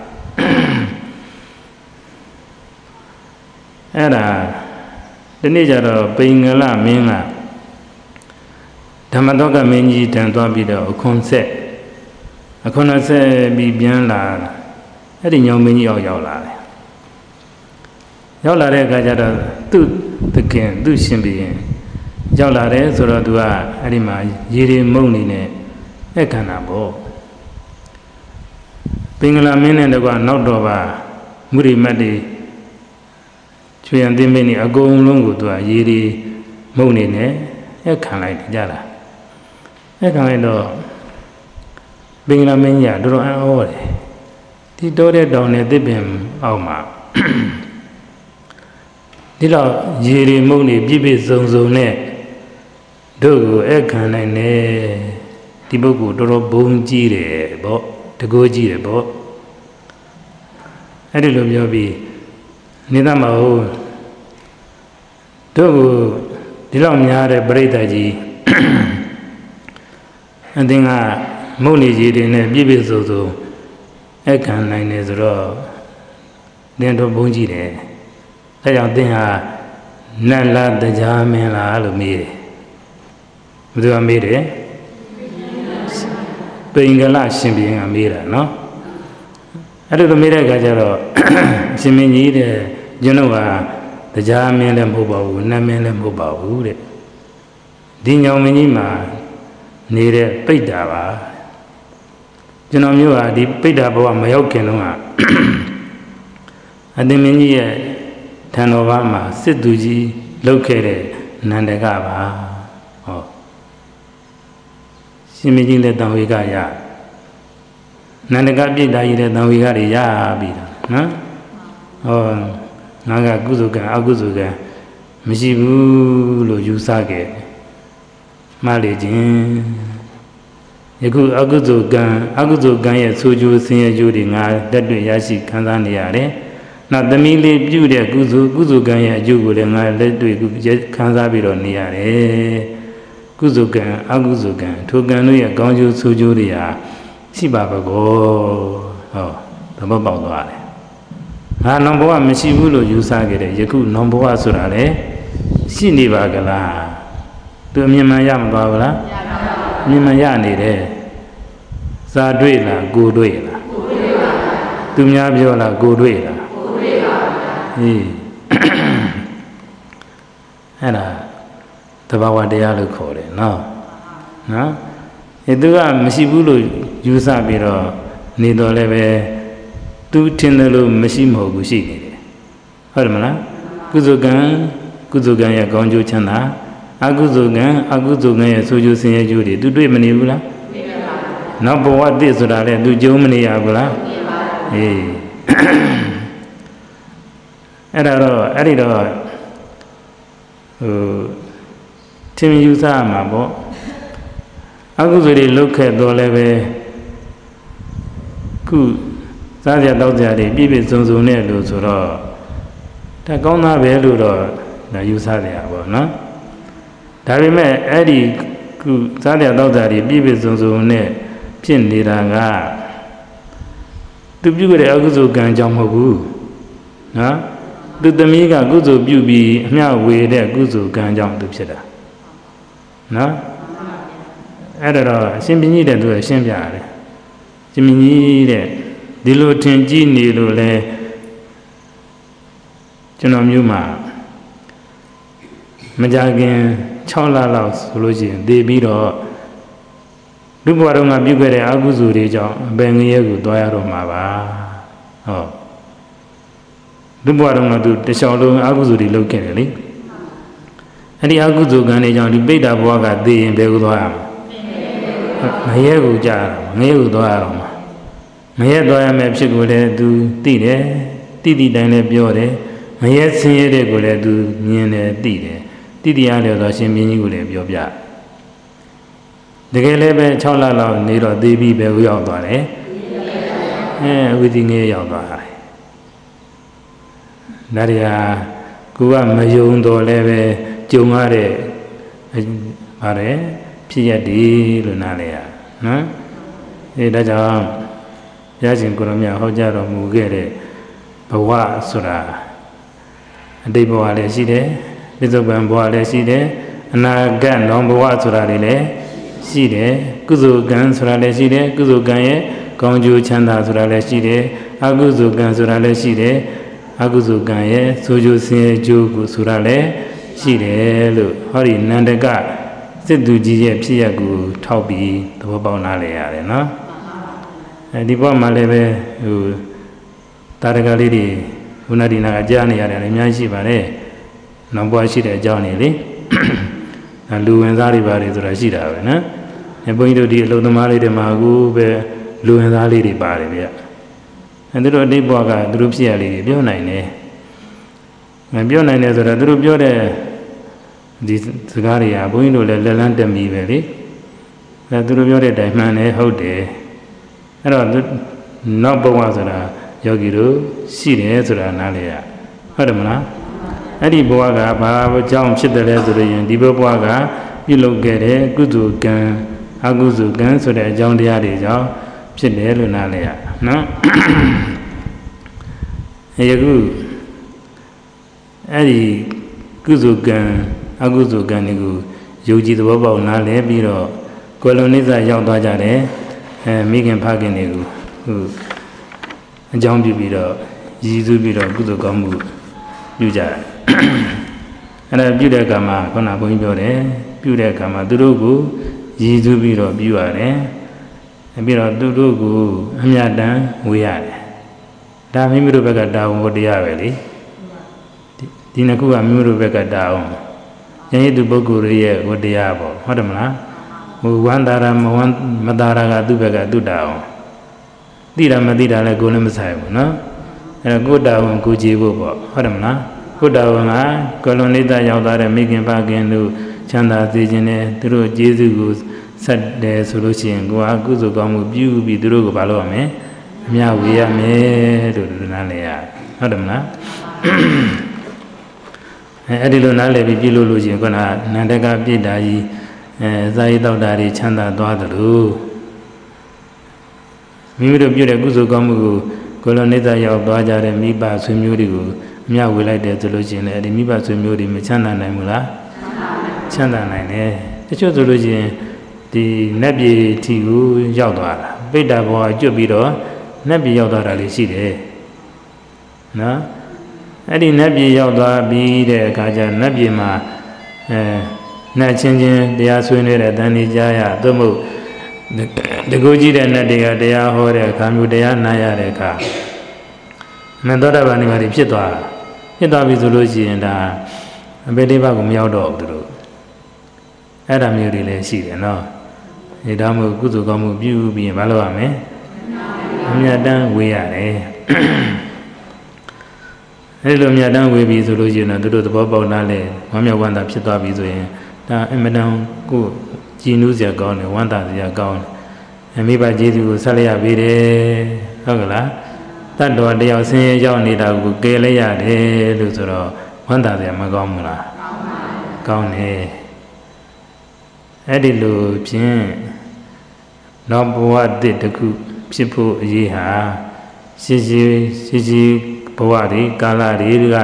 အဲ့ဒါဒီနေ့ကျတော့ပိင်္ဂလမင်းကဓမ္မတောကမင်းကြီးတန်သွားပြီးတော့အခွန်ဆက်အခွန်ဆက်ပြီးပြန်လာအဲ့ဒီညောင်မင်းကြီးအောင်ရောက်လာတယ်ရောက်လာတဲ့အခါကျတော့သူ့သခင်သူ့ရှင်ဘုရင်ရောက်လာတယ်ဆိုတော့သူကအဲ့ဒီမှာရေတွေမုံနေနဲ့အခန္ဓာပေါ့ပင်္ဂလာမင်းနဲ့တကွာနောက်တော့ပါမုရိမတ်တွေချွေရန်သိမင်းကြီးအကုန်လုံးကိုသူကရေတွေမုံနေနဲ့အခန့်လိုက်ကြတာအခန့်လိုက်တော့ပင်္ဂလာမင်းကြီးကတော်တော်အံ့ဩတယ်ဒီတိုးတဲ့တောင်နဲ့တစ်ပင်အောက်မှာဒီတော့ရေတွေမုံနေပြည့်ပြည့်စုံစုံနဲ့တို့ကိုအခန့်နိုင်တယ်ဒီပုဂ္ဂိုလ်တော်တော်ဘုံကြီးတယ်ပေါ့တကိုးကြီးတယ်ပေါ့အဲ့ဒီလိုပြောပြီးနေသမဟုတ်တို့ကိုဒီလောက်များတဲ့ပြိတ္တာကြီးအသင်ကမုန်နေကြီးတွေနဲ့ပြည့်ပြည့်စုံစုံအခန့်နိုင်တယ်ဆိုတော့သင်တို့ဘုံကြီးတယ်အဲကြောင့်သင်ဟာနတ်လားတရားမင်းလားလို့မေးတယ်ဘယ်သူကမေးတယ်ပိင်္ဂလရှင်ဘုရင်ကမေးတာနော်အဲ့လိုမေးတဲ့အခါကျတော့ရှင်မင်းကြီးတဲ့ကျွန်တော်ကတရားမင်းလည်းမဟုတ်ပါဘူးနတ်မင်းလည်းမဟုတ်ပါဘူးတဲ့ဒီညောင်မင်းကြီးမှာနေတဲ့ပိဋ္ဌာပါကျွန်တော်မျိုးဟာဒီပိဋ္ဌာဘဝမရောက်ခင်တော့ကအသင်မင်းကြီးရဲ့ထံတော်ဘာမှာစစ်သူကြီးလှုပ်ခဲ့တဲ့နန္ဒကပါဟောရှင်မင်းကြီးလည်းတန်ဝေကရနန္ဒကပြိတ္တာကြီးလည်းတန်ဝေကတွေရပြီနော်ဟောငါကကုသကံအကုသကံမရှိဘူးလို့ယူဆခဲ့မှားလေခြင်းယခုအကုသကံအကုသကံရဲ့ဆိုးကျိုးဆင်းရဲကျိုးတွေငါတက်တွေ့ရရှိခံစားနေရတယ်နောက်သမီးလေးပြုတဲ့ကုသိုလ်ကုသိုလ်ကံရဲ့အကျိုးကိုလည်းငါလက်တွေ့ခံစားပြီးတော့နေရတယ်ကုသိုလ်ကံအကုသိုလ်ကံထိုကံတို့ရဲ့ကောင်းကျိုးဆိုးကျိုးတွေဟာရှိပါပါကောဟောသဘောပေါက်သွားတယ်ငါနောင်ဘဝမရှိဘူးလို့ယူဆခဲ့တယ်ယခုနောင်ဘဝဆိုတာလေရှိနေပါကလားသူအမြင်မှန်ရမသွားဘူးလားအမြင်မှန်ရနေတယ်စာတွေ့လားကိုတွေ့လားကိုတွေ့ပါဘူးသူများပြောလားကိုတွေ့လားဟေးအဲ့ဒါသဘာဝတရားလို့ခေါ်တယ်နော်နော်အဲသူကမရှိဘူးလို့ယူဆပြီးတော့နေတော့လည်းပဲသူထင်တယ်လို့မရှိမဟုတ်ဘူးရှိနေတယ်ဟုတ်တယ်မလားကုသကံကုသကံရဲ့ကောင်းကျိုးချမ်းသာအကုသကံအကုသကံရဲ့ဆိုးကျိုးဆင်းရဲကျိုးတွေသူတွေ့မနေဘူးလားတွေ့ပါဘူးနောက်ဘဝတည်ဆိုတာလည်းသူကြုံမနေရဘူးလားတွေ့ပါဘူးအေးအဲ့ဒါတော့အဲ့ဒီတော့ဟိုသင်ယူဆရမှာပေါ့အကုသိုလ်တွေလုပ်ခဲ့တော့လည်းပဲခုစားကြတောက်ကြတွေပြည့်ပြည့်စုံစုံနဲ့လို့ဆိုတော့ဒါကောင်းသားပဲလို့တော့ဒါယူဆရပါတော့နော်ဒါပေမဲ့အဲ့ဒီခုစားကြတောက်ကြတွေပြည့်ပြည့်စုံစုံနဲ့ဖြစ်နေတာကသူပြုခဲ့တဲ့အကုသိုလ်ကံကြောင့်မဟုတ်ဘူးနော်သူသမီးကကုသိုလ်ပြုပြီးအမျှဝေတဲ့ကုသိုလ်ကံကြောင့်သူဖြစ်တာနော်အဲ့ဒါတော့အရှင်ဘုရင်တဲ့သူကရှင်းပြရတယ်ရှင်ဘုရင်တဲ့ဒီလိုထင်ကြည့်နေလို့လဲကျွန်တော်မျိုးမှာမကြခင်၆လလောက်ဆိုလို့ရှိရင်တည်ပြီးတော့လူဘဝတော်မှာပြုခဲ့တဲ့အကုသိုလ်တွေကြောင့်အပင်ငရဲကိုတွားရတော့မှာပါဟောလူဘဝတော်မှာသူတခြားလုံးအကုသိုလ်တွေလုပ်ခဲ့တယ်လေအဲ့ဒီအကုသိုလ်ကံတွေကြောင့်ဒီပိဋ္ဌာဘဝကသိရင်ဘယ်ကိုသွားရမလဲငရဲကိုကြာငရဲကိုသွားရတော့မှာငရဲသွားရမယ်ဖြစ်ကိုလည်းသူသိတယ်တိတိတိုင်းလည်းပြောတယ်ငရဲဆင်းရဲတဲ့ကိုလည်းသူမြင်တယ်သိတယ်တိတိအားလည်းဆိုရှင်မင်းကြီးကိုလည်းပြောပြတကယ်လည်းပဲ၆လလောက်နေတော့သိပြီးပဲရောက်သွားတယ်အဲဝိသီငရဲရောက်သွားတယ်ဒါရီဟာကိုကမယုံတော့လည်းပဲကြုံရတဲ့ပါတယ်ဖြစ်ရသည်လို့နားလဲရနော်အဲဒါကြောင့်ဘုရားရှင်ကိုရမြတ်ဟောကြားတော်မူခဲ့တဲ့ဘဝဆိုတာအတိတ်ဘဝလည်းရှိတယ်ပြစ္ဆုတ်ပံဘဝလည်းရှိတယ်အနာဂတ်နောင်ဘဝဆိုတာတွေလည်းရှိတယ်ကုသိုလ်ကံဆိုတာလည်းရှိတယ်ကုသိုလ်ကံရဲ့ကောင်းကျိုးချမ်းသာဆိုတာလည်းရှိတယ်အကုသိုလ်ကံဆိုတာလည်းရှိတယ်အကုသိုလ်ကံရဲ့ဆိုးကျိုးဆင်းရဲကျိုးကိုဆိုတာလည်းရှိတယ်လို့ဟောဒီနန္ဒကစစ်သူကြီးရဲ့ဖြစ်ရပ်ကိုထောက်ပြီးသဘောပေါက်နားလည်ရတယ်နော်အဲဒီဘက်မှာလည်းပဲဟိုတာရကလေးတွေဘုနာဒီနာကကြားနေရတယ်အများကြီးရှိပါတယ်နောက်ဘဝရှိတဲ့အကြောင်းနေလေလူဝင်သားတွေပါတယ်ဆိုတာရှိတာပဲနော်အဲဘုန်းကြီးတို့ဒီအလုံသမားလေးတွေမှာအခုပဲလူဝင်သားလေးတွေပါတယ်ဗျအဲသူတို့အတိတ်ဘဝကသူတို့ဖြစ်ရလေးတွေပြောနိုင်တယ်မပြောနိုင်တယ်ဆိုတော့သူတို့ပြောတဲ့ဒီစကားတွေကဘုန်းကြီးတို့လည်းလက်လန်းတက်မိပဲလေအဲသူတို့ပြောတဲ့အတိုင်းမှန်တယ်ဟုတ်တယ်အဲ့တော့နောက်ဘဝဆိုတာယောဂီတို့ရှိတယ်ဆိုတာနားလေရဟုတ်တယ်မလားအဲ့ဒီဘဝကဘာကြောင့်ဖြစ်တယ်လဲဆိုရင်ဒီဘဝကပြုလုပ်ခဲ့တဲ့ကုသိုလ်ကံအကုသိုလ်ကံဆိုတဲ့အကြောင်းတရားတွေကြောင့်ဖြစ်တယ်လို့နားလေရနော်ယခုအဲ့ဒီကုသိုလ်ကံအကုသိုလ်ကံတွေကိုယုံကြည်သဘောပေါက်နားလည်ပြီးတော့ကိုယ်လုံးနိစ္စရောက်သွားကြတယ်အဲမိခင်ဖခင်တွေကိုဟိုအကြောင်းပြုပြီးတော့ရည်စူးပြီးတော့ကုသိုလ်ကောင်းမှုပြုကြတယ်အဲ့ဒါပြုတဲ့ကံမှာခုနဘုန်းကြီးပြောတယ်ပြုတဲ့ကံမှာသူတို့ကိုရည်စူးပြီးတော့ပြုရတယ်ပြီးတော့သူတို့ကိုအမြတ်တမ်းဝေးရတယ်ဒါမိမိတို့ဘက်ကတာဝန်ဝတ္တရားပဲလေဒီနှစ်ခုကမိမိတို့ဘက်ကတာဝန်ယဉ်ကျေးသူပုဂ္ဂိုလ်ရဲ့ဝတ္တရားပေါ့ဟုတ်တယ်မလားဟိုဝန္တာရမဝန္မတာရကသူ့ဘက်ကသူ့တာဝန်သိတာမသိတာလည်းကိုယ်လည်းမဆိုင်ဘူးနော်အဲ့တော့ကိုယ်တာဝန်ကိုကြည့်ဖို့ပေါ့ဟုတ်တယ်မလားကိုယ်တာဝန်ကကလွန်နေတာရောက်သွားတဲ့မိခင်ဖခင်တို့ချမ်းသာစေခြင်းနဲ့သူတို့ကျေးဇူးကိုဆက်တယ်ဆိုလို့ရှိရင်ကိုယ်ကကုသိုလ်ကောင်းမှုပြုပြီးသူတို့ကိုမလုပ်ရမယ်အမြဝေရမယ်လို့ဒီနားလေရဟုတ်တယ်မလားအဲအဲ့ဒီလိုနားလည်ပြီးပြုလို့လို့ရှိရင်ခုနနန္ဒကပြည့်တာကြီးအဲဇာယိတောက်တာတွေချမ်းသာသွားသလိုမိမိတို့ပြုတဲ့ကုသိုလ်ကောင်းမှုကိုကိုယ်လုံးနေတာရောက်သွားကြတဲ့မိဘဆွေမျိုးတွေကိုအမြဝေလိုက်တယ်ဆိုလို့ရှိရင်လည်းအဲ့ဒီမိဘဆွေမျိုးတွေမချမ်းသာနိုင်ဘူးလားချမ်းသာနိုင်တယ်တချို့ဆိုလို့ရှိရင်ဒီနတ်ပြည်ထီကိုရောက်သွားတာပိဋကဘောကကျွတ်ပြီးတော့နတ်ပြည်ရောက်သွားတာလေးရှိတယ်နော်အဲ့ဒီနတ်ပြည်ရောက်သွားပြီးတဲ့အခါကျနတ်ပြည်မှာအဲနတ်ချင်းချင်းတရားဆွေးနွေးတဲ့တန်နေကြရသို့မဟုတ်တကူကြီးတဲ့နတ်တွေကတရားဟောတဲ့အခါမျိုးတရားနားရတဲ့အခါမသောတာပန်နေပါဖြစ်သွားဖြစ်သွားပြီဆိုလို့ရှိရင်ဒါအဘိဓိဘကိုမရောက်တော့ဘူးသူတို့အဲ့ဒါမျိုးတွေလည်းရှိတယ်နော်ဒီဒါမှမဟုတ်ကုသိုလ်ကောင်းမှုပြုပြီးရင်မလုပ်ရမယ်အမြတ်တမ်းဝေးရတယ်အဲ့လိုအမြတ်တမ်းဝေးပြီဆိုလို့ရှိရင်တော့သူတို့သဘောပေါက်နားလဲဝမ်းမြောက်ဝမ်းသာဖြစ်သွားပြီဆိုရင်ဒါအမြတ်တမ်းကိုကြည်နူးစရာကောင်းတယ်ဝမ်းသာစရာကောင်းတယ်မိဘကျေးဇူးကိုဆက်လက်ရပေးတယ်ဟုတ်ကလားတတ်တော်တယောက်ဆင်းရဲရောက်နေတာကိုကယ်လိုက်ရတယ်လို့ဆိုတော့ဝမ်းသာစရာမကောင်းဘူးလားကောင်းတယ်အဲ့ဒီလိုဖြင့်နောက်ဘဝတစ်တခုဖြစ်ဖို့အရေးဟာရှိရှိရှိရှိဘဝတွေကာလတွေက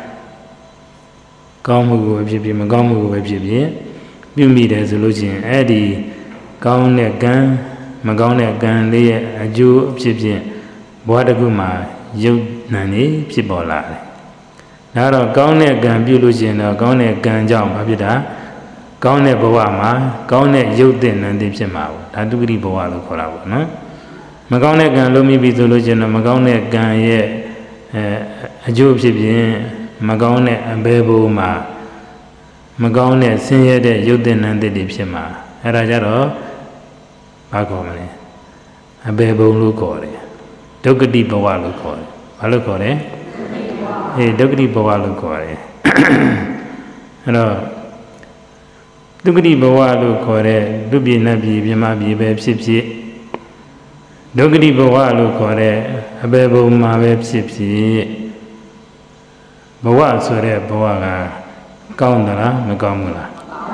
ကောင်းမှုကိုဖြစ်ဖြစ်မကောင်းမှုကိုပဲဖြစ်ဖြစ်ပြုမိတယ်ဆိုလို့ရှိရင်အဲ့ဒီကောင်းတဲ့ကံမကောင်းတဲ့ကံလေးရဲ့အကျိုးဖြစ်ဖြစ်ဘဝတစ်ခုမှာရုပ်နာနေဖြစ်ပေါ်လာတယ်ဒါတော့ကောင်းတဲ့ကံပြုလို့ရှိရင်တော့ကောင်းတဲ့ကံကြောင့်ဘာဖြစ်တာကောင်းတဲ့ဘဝမှာကောင်းတဲ့ရုပ်တဲ့နာနေဖြစ်မှာပေါ့ဒါတုဂတိဘဝလို့ခေါ်တာပေါ့နော်မကောင်းတဲ့ကံလုံးမိပြီဆိုလို့ရှိရင်တော့မကောင်းတဲ့ကံရဲ့အဲအကျိုးဖြစ်ဖြစ်မကောင်းတဲ့အဘယ်ဘုံမှာမကောင်းတဲ့ဆင်းရဲတဲ့ရုပ်တဲ့နာနေတွေဖြစ်မှာအဲ့ဒါကြတော့ဘာခေါ်မလဲအဘယ်ဘုံလို့ခေါ်တယ်ဒုက္ခတိဘဝလို့ခေါ်တယ်ဘာလို့ခေါ်လဲအေးဒုက္ခတိဘဝလို့ခေါ်တယ်အဲ့တော့ဒုက္ခတိဘဝလို့ခေါ်တဲ့လူပြည်နတ်ပြည်မြမပြည်ပဲဖြစ်ဖြစ်ဒုက္ခတိဘဝလို့ခေါ်တဲ့အဘယ်ဘုံမှာပဲဖြစ်ဖြစ်ဘဝဆိုတဲ့ဘဝကကောင်းသလားမကောင်းဘူးလား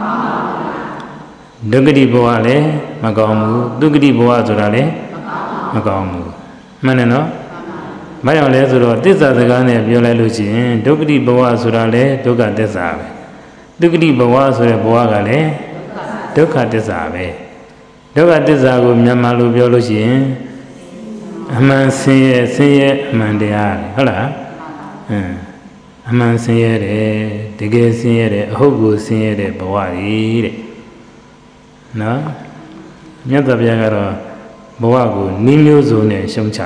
ဒုက္ခတိဘဝလည်းမကောင်းဘူးဒုက္ခတိဘဝဆိုတာလည်းမကောင်းဘူးမှန်တယ်နော်မကြောင့်လဲဆိုတော့သစ္စာစကားနဲ့ပြောလိုက်လို့ရှိရင်ဒုက္ခတိဘဝဆိုတာလည်းဒုက္ခသစ္စာပဲဒုက္ခတိဘဝဆိုတဲ့ဘဝကလည်းဒုက္ခသစ္စာပဲဒုက္ခသစ္စာကိုမြန်မာလိုပြောလို့ရှိရင်အမှန်ဆင်းရဲဆင်းရဲအမှန်တရားဟုတ်လားအင်းအမှန်ဆင်းရဲတယ်တကယ်ဆင်းရဲတယ်အဟုတ်ကိုဆင်းရဲတဲ့ဘဝကြီးတဲ့နော်မြတ်စွာဘုရားကတော့ဘဝကိုနှီးမျိုးစုံနဲ့ရှုံချ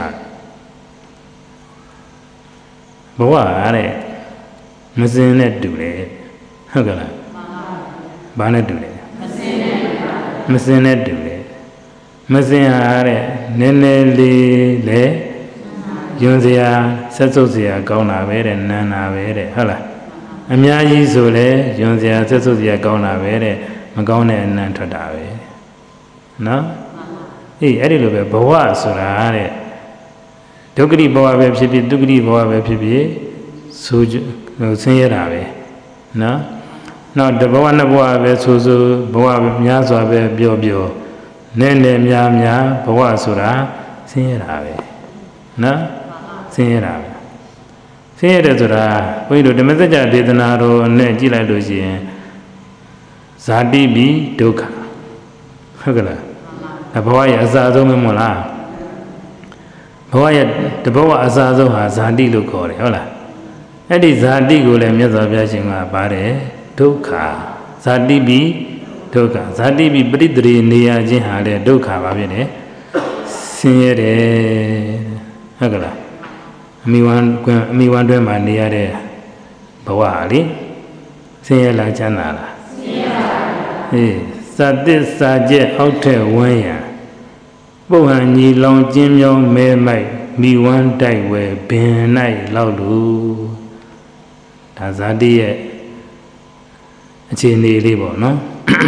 ဘဝအားတဲ့မစင်နဲ့တူတယ်ဟုတ်ကလားဘာနဲ့တူလဲမစင်နဲ့တူတယ်မစင်အားတဲ့နည်းနည်းလေးလေယွန်းစရာဆက်စုပ်စရာကောင်းတာပဲတဲ့နန်းတာပဲတဲ့ဟုတ်လားအများကြီးဆိုလဲယွန်းစရာဆက်စုပ်စရာကောင်းတာပဲတဲ့မကောင်းတဲ့အနံ့ထွက်တာပဲနော်အေးအဲ့ဒီလိုပဲဘဝဆိုတာတဲ့ဒုက္ခတိဘဝပဲဖြစ်ဖြစ်ဒုက္ခတိဘဝပဲဖြစ်ဖြစ်ဆိုဆင်းရဲတာပဲနော်နောက်တဘဝနှစ်ဘဝပဲဆိုဆိုဘဝများစွာပဲပြောပြောနည်းနည်းများများဘဝဆိုတာဆင်းရဲတာပဲနော်ဆင်းရဲတာပဲဆင်းရဲတယ်ဆိုတာဘုန်းကြီးတို့ဓမ္မစကြာဒေသနာတော်နဲ့ကြည့်လိုက်လို့ရှိရင်ဇာတိပိဒုက္ခဟုတ်ကလားဘဝရဲ့အစာဆုံးမမို့လားဘဝရဲ့တဘဝအစာဆုံးဟာဇာတိလို့ခေါ်တယ်ဟုတ်လားအဲ့ဒီဇာတိကိုလည်းမြတ်စွာဘုရားရှင်ကပါတယ်ဒုက္ခဇာတိပြီးဒုက္ခဇာတိပြီးပရိသေနေရခြင်းဟာလည်းဒုက္ခပါဖြစ်တယ်ဆင်းရဲတယ်ဟုတ်ကလားအမိဝမ်းကွန်းအမိဝမ်းတွဲမှာနေရတဲ့ဘဝလေဆင်းရဲလားချမ်းသာလားဆင်းရဲပါဘူးအေးစတစ္စာကျက်အောက်ထက်ဝန်းရံပုဟံညီလောင်ကျင်းမြောင်းမဲမိုက်မိဝမ်းတိုက်ဝဲဘင်၌လောက်လို့ဒါဇာတိရဲ့အခြေအနေလေးပေါ့နော်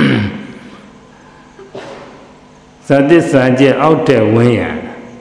ဇာတိစာကျက်အောက်တဲ့ဝင်းရံ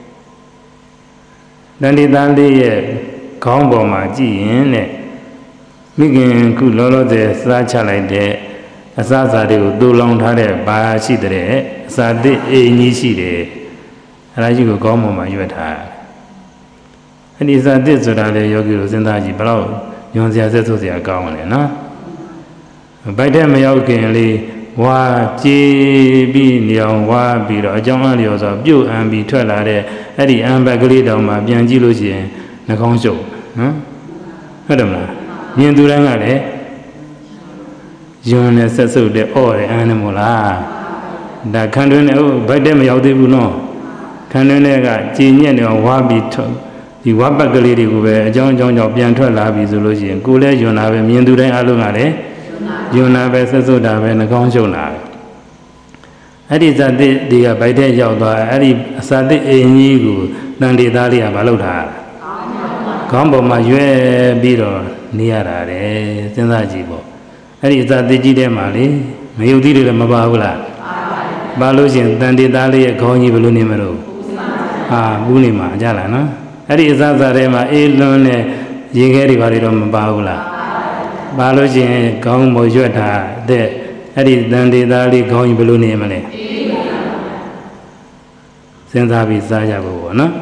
တန်တိသားလေးရဲ့ခေါင်းပေါ်မှာကြည့်ရင်တဲ့မိခင်ခုလောလောဆယ်စားချလိုက်တဲ့အစားအစာတွေကိုတူလောင်ထားတဲ့ဘာရှိတဲ့အစာတိအိမ်ကြီးရှိတယ်အဲဒါကြီးကိုခေါင်းပေါ်မှာရွက်ထားအဲ့ဒီဇာတိဆိုတာလေယောဂီတို့စဉ်းစားကြည့်ဘယ်တော့ညွန်စရာဆက်ဆိုစရာကောင်းတယ်နော်ဗိုက်ထဲမရောက်ခင်လေးဝါကြည်ပြီးညောင်ဝါပြီးတော့အကြောင်းအလျော်ဆိုပြုတ်အံပြီးထွက်လာတဲ့အဲ့ဒီအံဘက်ကလေးတောင်မှပြန်ကြည့်လို့ရှိရင်နှာခေါင်းရှုပ်နော်ဟုတ်တယ်မလားမြင်သူတိုင်းကလည်းယွန်းနဲ့ဆက်စုပ်တဲ့အော်တယ်အံနဲ့မို့လားဒါခံတွင်းနဲ့ဟုတ်ဗိုက်ထဲမရောက်သေးဘူးနော်ခံတွင်းနဲ့ကကြည်ညက်နေအောင်ဝါပြီးထွက်ဒီဝါပတ်ကလေးတွေကိုပဲအကြောင်းအကြောင်းကြောင့်ပြန်ထွက်လာပြီဆိုလို့ရှိရင်ကိုယ်လည်းယွန်းတာပဲမြင်သူတိုင်းအလုံးကလည်းယွန်းတာပဲဆက်စုပ်တာပဲနှာခေါင်းရှုပ်လာတယ်အဲ့ဒီဇာတိဒီကဗိုက်ထဲရောက်သွားအဲ့ဒီအစာတိအိမ်ကြီးကိုတန်တေသားလေးကမလုပ်တာခေါင်းပေါ်မှာရွဲပြီးတော့နေရတာတဲ့စဉ်းစားကြည့်ပေါ့အဲ့ဒီအစာတိကြီးထဲမှာလေမယုတ်သီးတွေလည်းမပါဘူးလားပါလို့ရှိရင်တန်တေသားလေးရဲ့ခေါင်းကြီးဘယ်လိုနေမလို့ဟာဘူးနေမှာကြလားနော်အဲ့ဒီအစာစာထဲမှာအေးလွန်းနဲ့ရေခဲတွေဘာတွေတော့မပါဘူးလားပါလို့ရှိရင်ခေါင်းပေါ်ရွက်တာတဲ့အဲ့ဒီတန်တေသားလေးခေါင်းကြီးဘယ်လိုနေမလဲစဉ်းစားပြီးစားကြဖို့ပေါ့နော်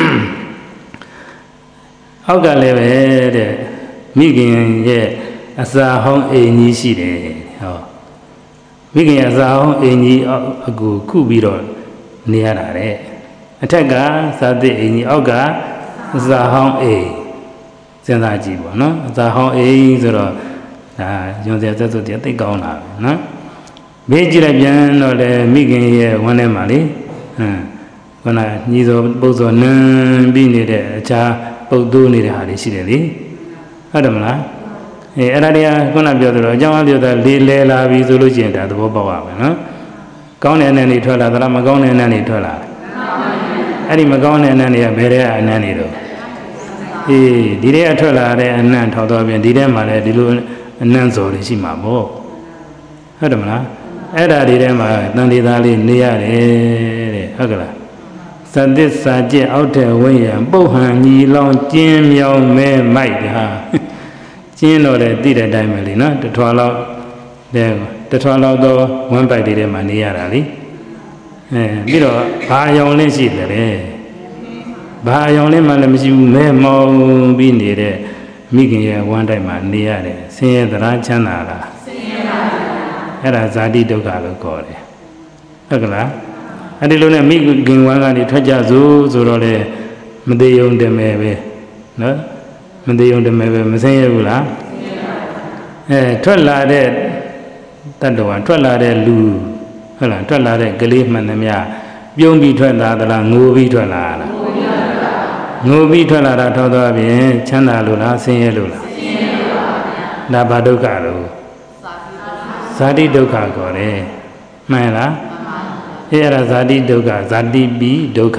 အောက်ကလည်းပဲတဲ့မိခင်ရဲ့အစာဟောင်းအိမ်ကြီးရှိတယ်ဟောမိခင်ရဲ့အစာဟောင်းအိမ်ကြီးအကူခုပြီးတော့နေရတာတဲ့အထက်ကသာတိအိမ်ကြီးအောက်ကအစာဟောင်းအိမ်စဉ်းစားကြည့်ပေါ့နော်အစာဟောင်းအိမ်ဆိုတော့ဒါညွန်စရာသက်သက်တိတ်ကောင်းလာပဲနော်ဘေးကြည့်လိုက်ပြန်တော့လေမိခင်ရဲ့ဝမ်းထဲမှာလေဟမ်ခုနညီစောပုတ်စောနန်းပြီးနေတဲ့အခြားပုတ်တိုးနေတဲ့ဟာတွေရှိတယ်လေဟုတ်တယ်မလားအဲအဲ့ဒါတွေကခုနပြောသလိုအကြောင်းအပြောတာလေးလဲလာပြီဆိုလို့ရှိရင်ဒါသဘောပေါက်ရမယ်နော်ကောင်းတဲ့အနံ့တွေထွက်လာသလားမကောင်းတဲ့အနံ့တွေထွက်လာအဲ့ဒီမကောင်းတဲ့အနံ့တွေကဘယ်တဲ့အနံ့တွေတော့အေးဒီထဲထွက်လာတဲ့အနံ့ထောက်တော့ပြန်ဒီထဲမှာလည်းဒီလိုအနံ့စော်တွေရှိမှာပေါ့ဟုတ်တယ်မလားအဲ့ဒါဒီထဲမှာတန်တေသားလေးနေရတယ်တဲ့ဟုတ်ကလားသတ္တစာကျက်အောက်တဲ့ဝိညာဉ်ပုတ်ဟန်ညီလောင်ကျင်းမြောင်မဲမိုက်ဟာကျင်းတော့လေတိတဲ့အတိုင်းပဲလေနော်တထွာလောက်တဲ့တထွာလောက်တော့ဝမ်းပိုက်တွေထဲမှာနေရတာလေအဲပြီးတော့ဘာအယောင်လင်းရှိတယ်လေဘာအယောင်လင်းမှလည်းမရှိဘူးမဲမောင်ပြီးနေတဲ့မိခင်ရဲ့ဝမ်းတိုက်မှာနေရတယ်ဆင်းရဲသလားချမ်းသာလားဆင်းရဲပါဘူးအဲ့ဒါဇာတိဒုက္ခလို့ခေါ်တယ်ဟုတ်ကလားအဲ့ဒီလိုနဲ့မိခင်ဝမ်းကနေထွက်ကြစို့ဆိုတော့လေမသေးုံတမဲပဲနော်မသေးုံတမဲပဲမဆင်းရဲဘူးလားအဲထွက်လာတဲ့တတ္တဝါထွက်လာတဲ့လူဟုတ်လားထွက်လာတဲ့ကလေးမှန်သမျှပြုံးပြီးထွက်လာသလားငိုပြီးထွက်လာလားငိုပြီးထွက်လာတာထောက်သွားပြင်ချမ်းသာလို့လားဆင်းရဲလို့လားဆင်းရဲလို့ပါဗျာဒါဘာဒုက္ခလို့ဇာတိဒုက္ခခေါ်တယ်မှန်လားအဲ့ဒါဇာတိဒုက္ခဇာတိပိဒုက္ခ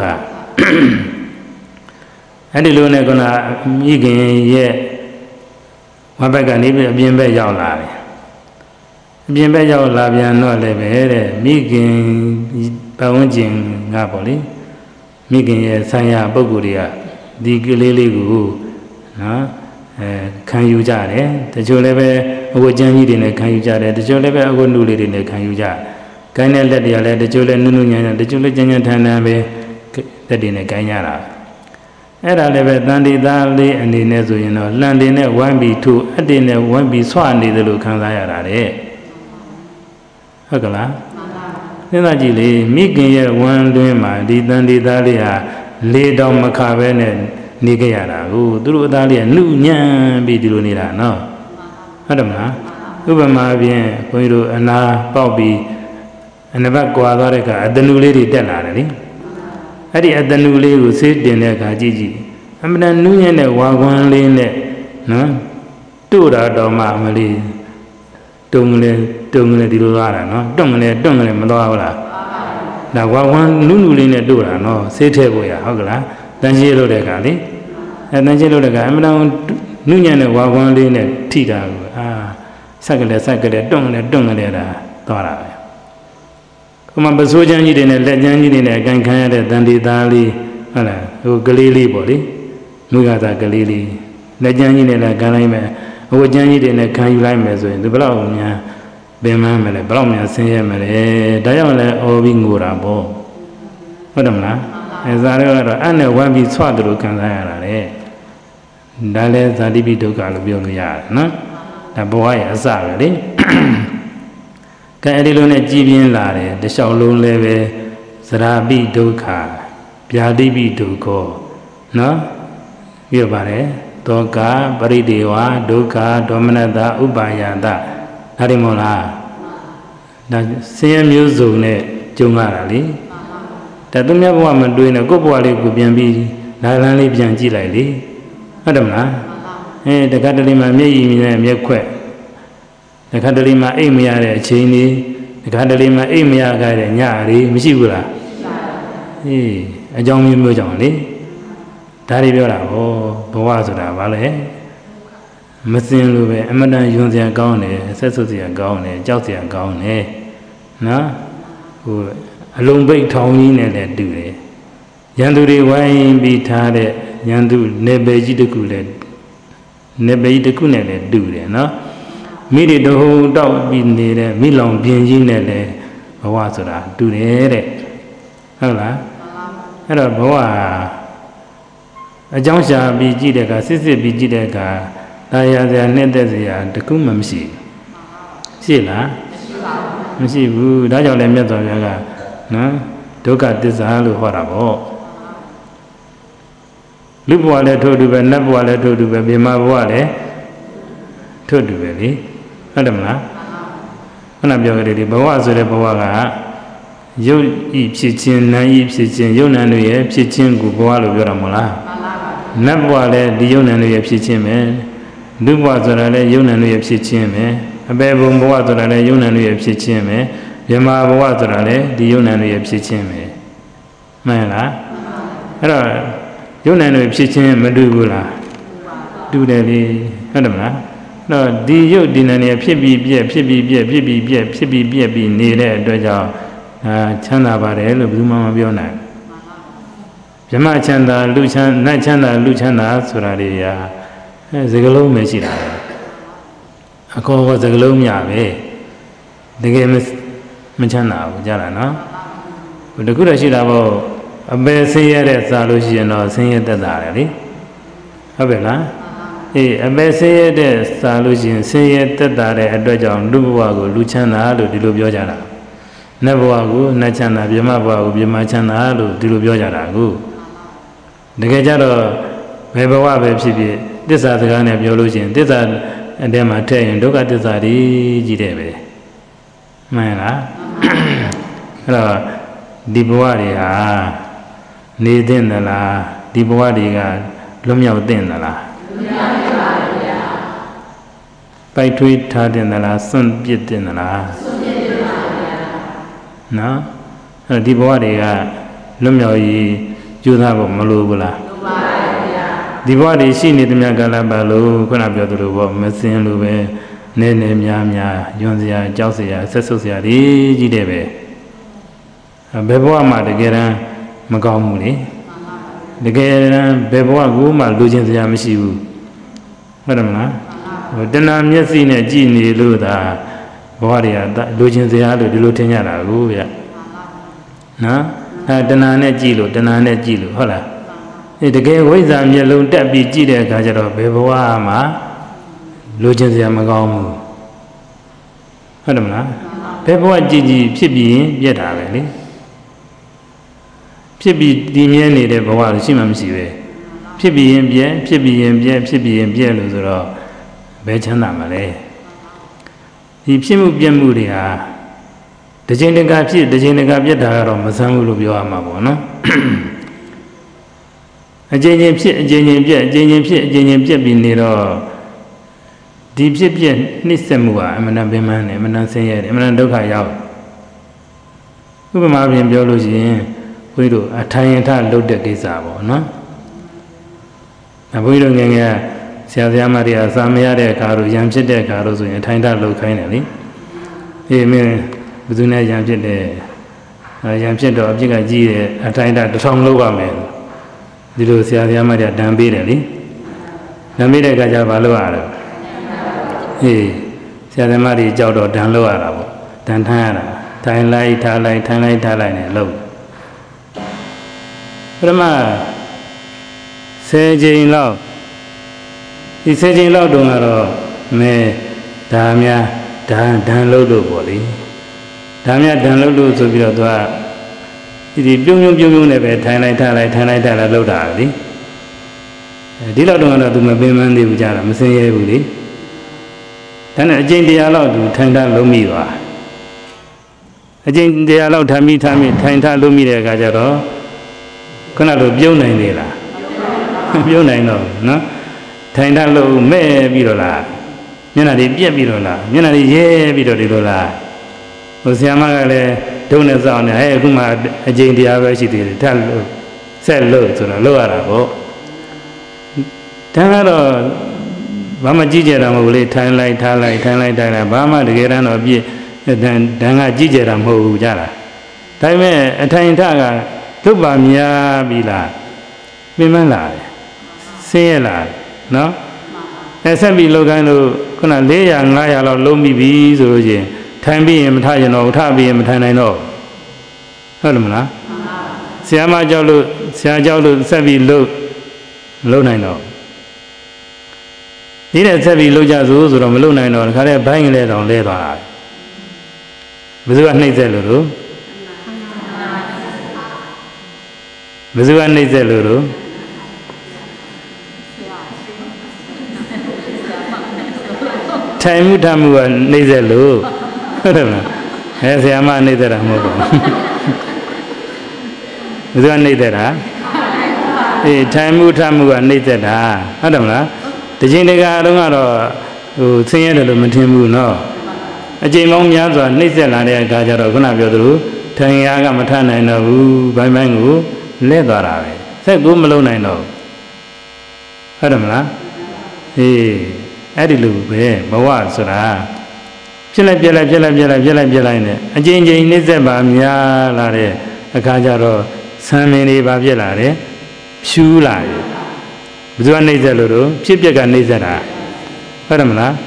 အဲ့ဒီလိုနဲ့ကမိခင်ရဲ့ဝဘက်ကနေပြီးအပြင်ဘက်ရောက်လာတယ်အပြင်ဘက်ရောက်လာပြန်တော့လည်းပဲတဲ့မိခင်ပတ်ဝန်းကျင်ကပေါ့လေမိခင်ရဲ့ဆံရပုဂ္ဂိုလ်တွေကဒီကလေးလေးကိုနော်အဲခံယူကြတယ်တချို့လည်းပဲအဝတ်ကျန်းကြီးတွေနဲ့ခံယူကြတယ်တချို့လည်းပဲအဝတ်နုလေးတွေနဲ့ခံယူကြတယ်ကိုင်းတဲ့လက်တွေကလည်းတချို့လည်းနုနုညံ့ညံ့တချို့လည်းကြမ်းကြမ်းထန်ထန်ပဲလက်တွေနဲ့ကိုင်းကြတာအဲ့ဒါလည်းပဲတန်တေသားလေးအနေနဲ့ဆိုရင်တော့လှန်တင်နဲ့ဝမ်းပြီးထုအတေနဲ့ဝမ်းပြီးဆွနေတယ်လို့ခံစားရတာတဲ့ဟုတ်ကလားစဉ်းစားကြည့်လေမိခင်ရဲ့ဝမ်းတွင်းမှာဒီတန်တေသားလေးဟာလေတောင်မခပဲနဲ့နေကြရတာကိုသူတို့အသားလေးကနှုညံ့ပြီးဒီလိုနေတာနော်ဟုတ်တယ်မလားဥပမာဖြင့်ဘုန်းကြီးတို့အနာပေါက်ပြီးအနဘတ်ကွာသွားတဲ့အခါအတနုလေးတွေတက်လာတယ်လေအဲ့ဒီအတနုလေးကိုဆေးတင်တဲ့အခါကြည့်ကြည့်အမှန်တန်နှုညံ့တဲ့ဝါခွန်းလေးနဲ့နော်တို့တာတော့မှမလေးတုံကလေးတုံကလေးဒီလိုသွားတာနော်တွန့်ကလေးတွန့်ကလေးမသွားဘူးလားဒါဝါခွန်းနုနုလေးနဲ့တို့တာနော်ဆေးထည့်ဖို့ရဟုတ်ကလားတန်ရှင်းလို့တဲ့အခါလေအဲတန်ရှင်းလို့တဲ့အခါအမှန်တန်နှုညံ့တဲ့ဝါခွန်းလေးနဲ့ထိတာကိုအာဆက်ကလေးဆက်ကလေးတွန့်ကလေးတွန့်ကလေးဒါသွားတာပဲခုမှပစိုးချမ်းကြီးတွေနဲ့လက်ချမ်းကြီးတွေနဲ့အကန်ခံရတဲ့တန်တီသားလေးဟုတ်လားဟိုကလေးလေးပေါ့လေမူကသာကလေးလေးလက်ချမ်းကြီးနဲ့လည်းခံလိုက်မယ်ဟိုချမ်းကြီးတွေနဲ့ခံယူလိုက်မယ်ဆိုရင်ဒီဘလောက်များပင်မမယ်လေဘလောက်များဆင်းရဲမယ်လေဒါကြောင့်လည်းအော်ပြီးငိုတာပေါ့ဟုတ်တယ်မလားအဲဇာတွေကတော့အဲ့နဲ့ဝမ်းပြီးဆွတ်တယ်လို့ခံစားရတာလေဒါလည်းဇာတိပိဒုက္ခလို့ပြောလို့ရတယ်နော်ဒါဘဝရဲ့အစပဲလေကဲအဲ့ဒီလိုနဲ့ကြည်ပြင်းလာတယ်တလျှောက်လုံးလည်းပဲဇရာပိဒုက္ခဗျာတိပိဒုက္ခနော်ပြပါတယ်တောကပရိဒေဝဒုက္ခဒေါမနတဥပါယတဒါရမို့လားဒါဆင်းရဲမျိုးစုံနဲ့ကြုံရတာလေဒါသူများဘဝမတွေးနဲ့ကိုယ့်ဘဝလေးကိုပြန်ပြီးဒါလန်းလေးပြန်ကြည့်လိုက်လေဟုတ်တယ်မလားအဲတခါတလေမှမျက်ရည်နဲ့မျက်ခွက်တခါတလေမှအိတ်မရတဲ့အချိန်လေးတခါတလေမှအိတ်မရခဲ့တဲ့ညလေးမရှိဘူးလားအေးအကြောင်းမျိုးမျိုးကြောင့်လေဒါတွေပြောတာဟောဘဝဆိုတာဘာလဲမစင်လို့ပဲအမတန်ယွန်စရာကောင်းတယ်ဆက်ဆုပ်စရာကောင်းတယ်ကြောက်စရာကောင်းတယ်နော်ဟိုအလုံးပိတ်ထောင်ကြီးနဲ့လည်းတူတယ်ရန်သူတွေဝိုင်းပြီးထားတဲ့ရန်သူနေပေကြီးတစ်ခုလည်းနေပေကြီးတစ်ခုနဲ့လည်းတူတယ်နော်မိတွေတဟုန်တောက်ပြီးနေတဲ့မိလောင်ပြင်းကြီးနဲ့လည်းဘဝဆိုတာတူတယ်တဲ့ဟုတ်လားအဲ့တော့ဘဝအကြောင်းရှာပြီးကြည့်တဲ့အခါစစ်စစ်ပြီးကြည့်တဲ့အခါတာယာစရာနဲ့သက်စရာတခုမှမရှိရှိလားမရှိဘူးဒါကြောင့်လည်းမြတ်စွာဘုရားကနော်ဒုက္ခသစ္စာလို့ဟောတာပေါ့လူဘဝလည်းထို့တူပဲနတ်ဘဝလည်းထို့တူပဲဗြဟ္မာဘဝလည်းထို့တူပဲလေဟုတ်တယ်မလားခဏပြောကြတယ်ဒီဘဝဆိုတဲ့ဘဝကရုပ်ဤဖြစ်ခြင်းနာမ်ဤဖြစ်ခြင်းယုံနာတို့ရဲ့ဖြစ်ခြင်းကိုဘဝလို့ပြောတာမဟုတ်လားနတ်ဘဝလည်းဒီယုံနာတို့ရဲ့ဖြစ်ခြင်းပဲလူဘဝဆိုတာလည်းယုံနာတို့ရဲ့ဖြစ်ခြင်းပဲအပေဘုံဘဝဆိုတာလည်းယုံနာတို့ရဲ့ဖြစ်ခြင်းပဲဗြဟ္မာဘဝဆိုတာလည်းဒီယုံနာတို့ရဲ့ဖြစ်ခြင်းပဲမှန်လားအဲ့တော့ယုံနာတို့ဖြစ်ခြင်းမတူဘူးလားတူတယ်လေဟုတ်တယ်မလားတော့ဒီယုတ်ဒီနာနေဖြစ်ပြီးပြက်ဖြစ်ပြီးပြက်ဖြစ်ပြီးပြက်ဖြစ်ပြီးပြက်ပြီးနေတဲ့အတွက်ကြောင့်အာချမ်းသာပါတယ်လို့ဘယ်သူမှမပြောနိုင်ဗြဟ္မချမ်းသာလူချမ်းနတ်ချမ်းသာလူချမ်းသာဆိုတာတွေရာအဲစကလုံးပဲရှိတာအခေါ်ကစကလုံးများပဲတကယ်မချမ်းသာဘူးကြားလားနော်တခုတော့ရှိတာပေါ့အပယ်ဆင်းရဲတဲ့စားလို့ရှိရင်တော့ဆင်းရဲသက်သာတယ်လေဟုတ်ပြီလားအေးအပယ်ဆင်းရဲတဲ့စားလို့ရှိရင်ဆင်းရဲသက်သာတဲ့အတွက်ကြောင့်လူဘဝကိုလူချမ်းသာလို့ဒီလိုပြောကြတာနတ်ဘဝကိုနတ်ချမ်းသာဗြဟ္မဘဝကိုဗြဟ္မချမ်းသာလို့ဒီလိုပြောကြတာကိုတကယ်ကြတော့ဘယ်ဘဝပဲဖြစ်ဖြစ်သစ္စာစကားနဲ့ပြောလို့ရှိရင်သစ္စာအတဲမှာထည့်ရင်ဒုက္ခသစ္စာကြီးကြီးတယ်ပဲမှန်လားအဲ့တော့ဒီဘဝတွေဟာနေသင့်သလားဒီဘဝတွေကလွတ်မြောက်သင့်သလားလွတ်မြောက်ပါဗျာပိုက်ထွေးထားသင့်သလားစွန့်ပစ်သင့်သလားစွန့်ပစ်သင့်ပါဗျာနော်အဲ့ဒီဘဝတွေကလွတ်မြောက်ရေးကြိုးစားဖို့မလိုဘူးလားလိုပါဗျာဒီဘဝတွေရှိနေသမျှကာလပတ်လို့ခုနပြောသလိုပေါ့မစင်လိုပဲနေနေများများယွန်စရာကြောက်စရာဆက်ဆုပ်စရာတွေကြီးတယ်ပဲဘယ်ဘဝမှာတကယ်တမ်းမကောင်းဘူးလေတကယ်တမ်းဘယ်ဘဝကိုမှလူချင်းစရာမရှိဘူးဟုတ်တယ်မလားဟိုတဏှာမျက်စိနဲ့ကြည့်နေလို့သာဘဝတွေကလူချင်းစရာလို့ဒီလိုထင်ကြတာကိုဗျနော်အဲတဏှာနဲ့ကြည့်လို့တဏှာနဲ့ကြည့်လို့ဟုတ်လားအဲတကယ်ဝိဇ္ဇာမျက်လုံးတက်ပြီးကြည့်တဲ့အခါကျတော့ဘယ်ဘဝမှာလူချင်းစရာမကောင်းဘူးဟုတ်တယ်မလားဘယ်ဘဝကြည့်ကြည့်ဖြစ်ပြီးရင်ပြက်တာပဲလေဖြစ်ပြီးတည်မြဲနေတဲ့ဘဝလို့ရှိမှမရှိပဲဖြစ်ပြီးရင်ပြည့်ဖြစ်ပြီးရင်ပြည့်ဖြစ်ပြီးရင်ပြည့်လို့ဆိုတော့ဘယ်ချမ်းသာမှာလဲဒီဖြစ်မှုပြည့်မှုတွေဟာတစ်ချိန်တခါဖြစ်တစ်ချိန်တခါပြည့်တာကတော့မဆန်းဘူးလို့ပြောရမှာပေါ့နော်အကျဉ်းချင်းဖြစ်အကျဉ်းချင်းပြည့်အကျဉ်းချင်းဖြစ်အကျဉ်းချင်းပြည့်ပြီးနေတော့ဒီဖြစ်ပြည့်နှိမ့်ဆက်မှုဟာအမှန်တန်ပင်ပန်းတယ်အမှန်တန်ဆင်းရဲတယ်အမှန်တန်ဒုက္ခရောက်ဥပမာပြင်ပြောလို့ရှိရင်ဘုန်းကြီးတို့အထိုင်ထလုပ်တဲ့ကိစ္စပေါ့နော်ဘုန်းကြီးတို့ငယ်ငယ်ဆရာဆရာမတွေကစာမရတဲ့အခါတို့ရံဖြစ်တဲ့အခါတို့ဆိုရင်အထိုင်ထလုပ်ခိုင်းတယ်လေအေးမင်းဘယ်သူနဲ့ရံဖြစ်တယ်ရံဖြစ်တော့အပြစ်ကကြီးတယ်အထိုင်ထတစ်ထောင်လုပ်ရမယ်ဒီလိုဆရာဆရာမတွေကတန်ပေးတယ်လေတန်ပေးတဲ့အခါကျဘာလုပ်ရလဲအေးဆရာဆရာမတွေကြောက်တော့တန်လုပ်ရတာပေါ့တန်ထမ်းရတာထိုင်လိုက်ထားလိုက်ထိုင်လိုက်ထားလိုက်နဲ့လုပ်ပထမဆယ်ချိန်လောက်ဒီဆယ်ချိန်လောက်တုန်းကတော့မဲဒါများဒန်ဒန်လို့လို့ပေါ့လေဒါများဒန်လို့လို့ဆိုပြီးတော့သူကဒီပြုံးပြုံးပြုံးပြုံးနဲ့ပဲထိုင်လိုက်ထားလိုက်ထိုင်လိုက်ထားလိုက်လုပ်တာလေဒီလောက်တုန်းကတော့သူမပင်ပန်းသေးဘူးကြတာမစင်ရဲဘူးလေဒါနဲ့အကျင့်တရားလောက်သူထိုင်ထားလုံးမိသွားအကျင့်တရားလောက်ထိုင်ပြီးထိုင်ပြီးထိုင်ထားလုံးမိတဲ့အခါကျတော့ခဏလိုပြုံးနိုင်သေးလားပြုံးနိုင်တော့နော်ထိုင်ထားလို့မဲ့ပြီးတော့လားမျက်နှာတွေပြက်ပြီးတော့လားမျက်နှာတွေရဲပြီးတော့ဒီလိုလားဟိုဆရာမကလည်းဒုံနဲ့စောင်းနေဟဲ့အခုမှအကျင့်တရားပဲရှိသေးတယ်ထပ်လို့ဆက်လို့ဆိုတော့လုပ်ရတာပေါ့ဒါကတော့ဘာမှကြည့်ကြတာမဟုတ်ဘူးလေထိုင်လိုက်ထားလိုက်ထိုင်လိုက်ထားလိုက်ဘာမှတကယ်တမ်းတော့ပြည့်တန်တန်ကကြည့်ကြတာမဟုတ်ဘူးကြတာဒါပေမဲ့အထိုင်ထကလွတ်ပါများပြီလားပြင်းမလာတယ်ဆင်းရဲလာတယ်နော်အဲဆက်ပြီးလောက်ခိုင်းလို့ခုန၄ရာ၅ရာလောက်လုံးမိပြီဆိုလို့ချင်းထိုင်ပြီးရင်မထရင်တော့ထပြီးရင်မထိုင်နိုင်တော့ဟုတ်တယ်မလားဆရာမကြောက်လို့ဆရာကြောက်လို့ဆက်ပြီးလှုပ်လှုပ်နိုင်တော့ဒီနဲ့ဆက်ပြီးလှုပ်ကြစို့ဆိုတော့မလှုပ်နိုင်တော့ခါတဲ့ဘိုင်းကလေးတောင်လဲသွားတာဘယ်သူကနှိမ့်ဆက်လို့လို့ဘယ်သူကနှိမ့်ဆက်လို့လို့ထိုင်မှုထမှုကနှိမ့်ဆက်လို့ဟုတ်တယ်မလားအဲဆရာမနှိမ့်ဆက်တာမဟုတ်ပါဘူးဘယ်သူကနှိမ့်ဆက်တာအေးထိုင်မှုထမှုကနှိမ့်ဆက်တာဟုတ်တယ်မလားတခြင်းတကာတော့ကတော့ဟိုဆင်းရဲတယ်လို့မထင်ဘူးနော်အချိန်ပေါင်းများစွာနှိမ့်ဆက်လာတဲ့အခါကျတော့ခုနပြောသလိုထိုင်ရကမထနိုင်တော့ဘူးဘိုင်းဘိုင်းကိုလဲသွားတာပဲဆက်ကိုမလုံးနိုင်တော့ဟုတ်တယ်မလားအေးအဲ့ဒီလိုပဲဘဝဆိုတာဖြစ်လိုက်ပြက်လိုက်ပြက်လိုက်ပြက်လိုက်ပြက်လိုက်ပြက်လိုက်နဲ့အချိန်ချင်းနှိမ့်ဆက်ပါများလာတဲ့အခါကျတော့ဆံမင်းတွေပါပြက်လာတယ်ဖြူးလာတယ်ဘယ်သူကနှိမ့်ဆက်လို့တော့ဖြစ်ပြက်ကနှိမ့်ဆက်တာဟုတ်တယ်မလား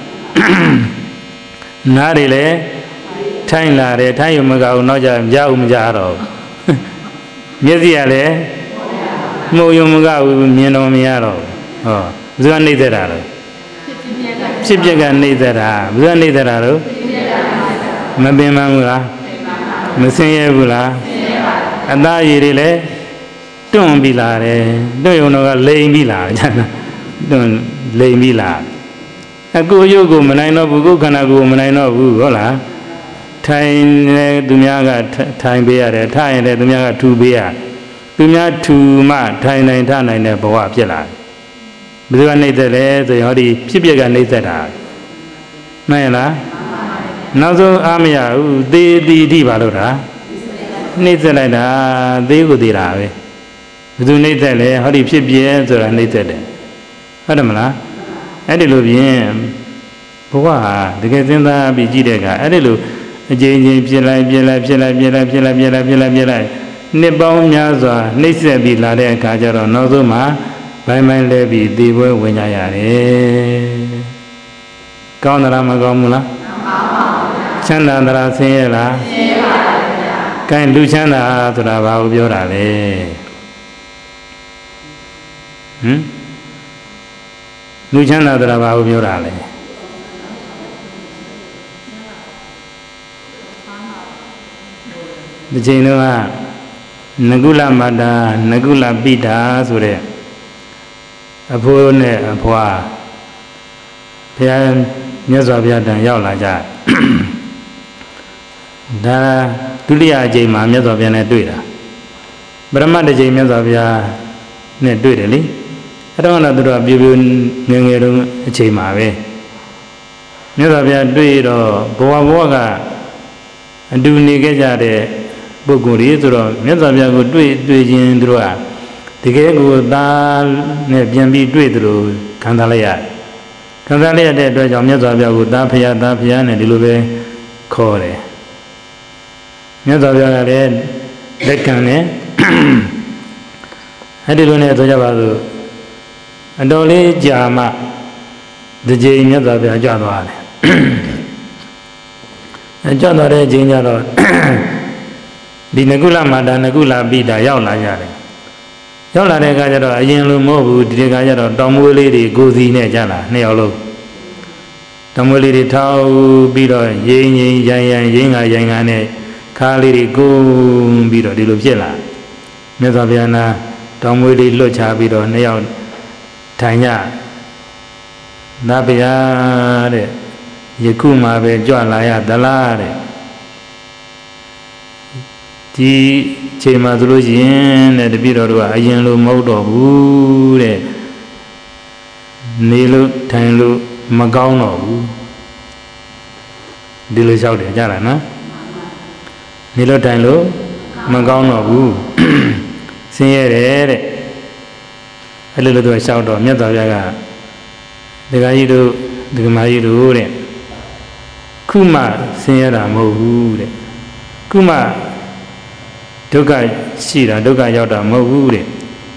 နားတွေလည်းထိုင်းလာတယ်ထိုင်းရုံမကဘူးနောက်ကြမကြောက်မကြတော့မျက်စိကလည်းမှုံရုံမကဘူးမြင်တော့မရတော့ဟောဘယ်သူကနှိမ့်ဆက်တာလဲဖြစ်ပြက်ကနှိမ့်သက်တာဘယ်ကနှိမ့်သက်တာလို့မပင်ပန်းဘူးလားမဆင်းရဲဘူးလားအသားရည်တွေလည်းတွန့်ပြီးလာတယ်တွန့်ရုံတော့ကလိမ်ပြီးလာကြတာတွန့်လိမ်ပြီးလာအကိုရုပ်ကိုမနိုင်တော့ဘူးကိုယ်ခန္ဓာကိုယ်မနိုင်တော့ဘူးဟုတ်လားထိုင်နေသူများကထိုင်ပေးရတယ်ထိုင်ရင်လည်းသူများကထူပေးရသူများထူမှထိုင်နိုင်ထနိုင်တဲ့ဘဝဖြစ်လာတယ်ဘယ်သူကနှိမ့်သက်လဲဆိုရင်ဟောဒီဖြစ်ပြက်ကနှိမ့်သက်တာမှန်ရလားနောက်ဆုံးအားမရဘူးသေတိတိပါလို့တာနှိမ့်သက်လိုက်တာသေကိုသေးတာပဲဘယ်သူနှိမ့်သက်လဲဟောဒီဖြစ်ပြက်ဆိုတာနှိမ့်သက်တယ်ဟုတ်တယ်မလားအဲ့ဒီလိုဖြင့်ဘဝဟာတကယ်စဉ်းစားပြီးကြည့်တဲ့အခါအဲ့ဒီလိုအကျဉ်းချင်းဖြစ်လိုက်ဖြစ်လိုက်ဖြစ်လိုက်ဖြစ်လိုက်ဖြစ်လိုက်ဖြစ်လိုက်ဖြစ်လိုက်ဖြစ်လိုက်နှစ်ပေါင်းများစွာနှိမ့်ဆက်ပြီးလာတဲ့အခါကျတော့နောက်ဆုံးမှာဘိုင်းဘိုင်းလဲပြီးသေပွဲဝင်ကြရတယ်ကောင်းသလားမကောင်းဘူးလားချမ်းသာသလားဆင်းရဲလားဆင်းရဲပါဘူးဗျာကဲလူချမ်းသာဆိုတာဘာကိုပြောတာလဲဟမ်လူချမ်းသာဆိုတာဘာကိုပြောတာလဲဒီချိန်တော့ငကုလမတ္တာငကုလပိတာဆိုတဲ့အဖိုးနဲ့အဖွာဘုရားမြတ်စွာဘုရားတန်ရောက်လာကြဒါဒုတိယအကြိမ်မှာမြတ်စွာဘုရားနဲ့တွေ့တာပရမတ်တစ်ကြိမ်မြတ်စွာဘုရားနဲ့တွေ့တယ်လေအဲ့တော့တော့သူတို့ပြူပြူငယ်ငယ်တုန်းအချိန်မှာပဲမြတ်စွာဘုရားတွေ့တော့ဘဝဘဝကအတူနေခဲ့ကြတဲ့ပုဂ္ဂိုလ်တွေဆိုတော့မြတ်စွာဘုရားကိုတွေ့တွေ့ချင်းသူတို့ကတကယ်ကိုသားနဲ့ပြန်ပြီးတွေ့သလိုခံစားလိုက်ရတယ်ခံစားလိုက်ရတဲ့အတွက်ကြောင့်မြတ်စွာဘုရားကိုသားဖရာသားဖရာနဲ့ဒီလိုပဲခေါ်တယ်မြတ်စွာဘုရားကလည်းလက်ခံတယ်အဲ့ဒီလိုနဲ့ဆိုကြပါစို့အတော်လေးကြာမှဒီကြိမ်မြတ်စွာဘုရားကြွသွားတယ်အဲကြွသွားတဲ့အချိန်ကျတော့ဒီနကုလမာတာနကုလပိတာရောက်လာကြတယ်ရောက်လာတဲ့အခါကျတော့အရင်လိုမဟုတ်ဘူးဒီကကျတော့တောင်မွေးလေးတွေကိုစီနဲ့ကြလာနှစ်ယောက်လုံးတောင်မွေးလေးတွေထောက်ပြီးတော့ရိမ့်ရိမ့်ရိုင်ရိုင်ရိမ့်ငါရိုင်ငါနဲ့ခါလေးတွေကိုပြီးတော့ဒီလိုဖြစ်လာမြတ်စွာဘုရားနာတောင်မွေးလေးလွတ်ချပြီးတော့နှစ်ယောက်ထိုင်ကြနာဗျာတဲ့ယခုမှပဲကြွလာရသလားတဲ့ဒီချိန်မှာဆိုလို့ရှိရင်တဲ့တပည့်တော်တို့ကအရင်လိုမဟုတ်တော့ဘူးတဲ့နေလို့ထိုင်လို့မကောင်းတော့ဘူးဒီလိုလျှောက်တယ်ကြလားနော်နေလို့ထိုင်လို့မကောင်းတော့ဘူးဆင်းရဲတယ်တဲ့အဲ့လိုလိုသူကလျှောက်တော့မြတ်စွာဘုရားကဒကာကြီးတို့ဒကာမကြီးတို့တဲ့ခုမှဆင်းရဲတာမဟုတ်ဘူးတဲ့ခုမှဒုက္ခရှိတာဒုက္ခရောက်တာမဟုတ်ဘူးတဲ့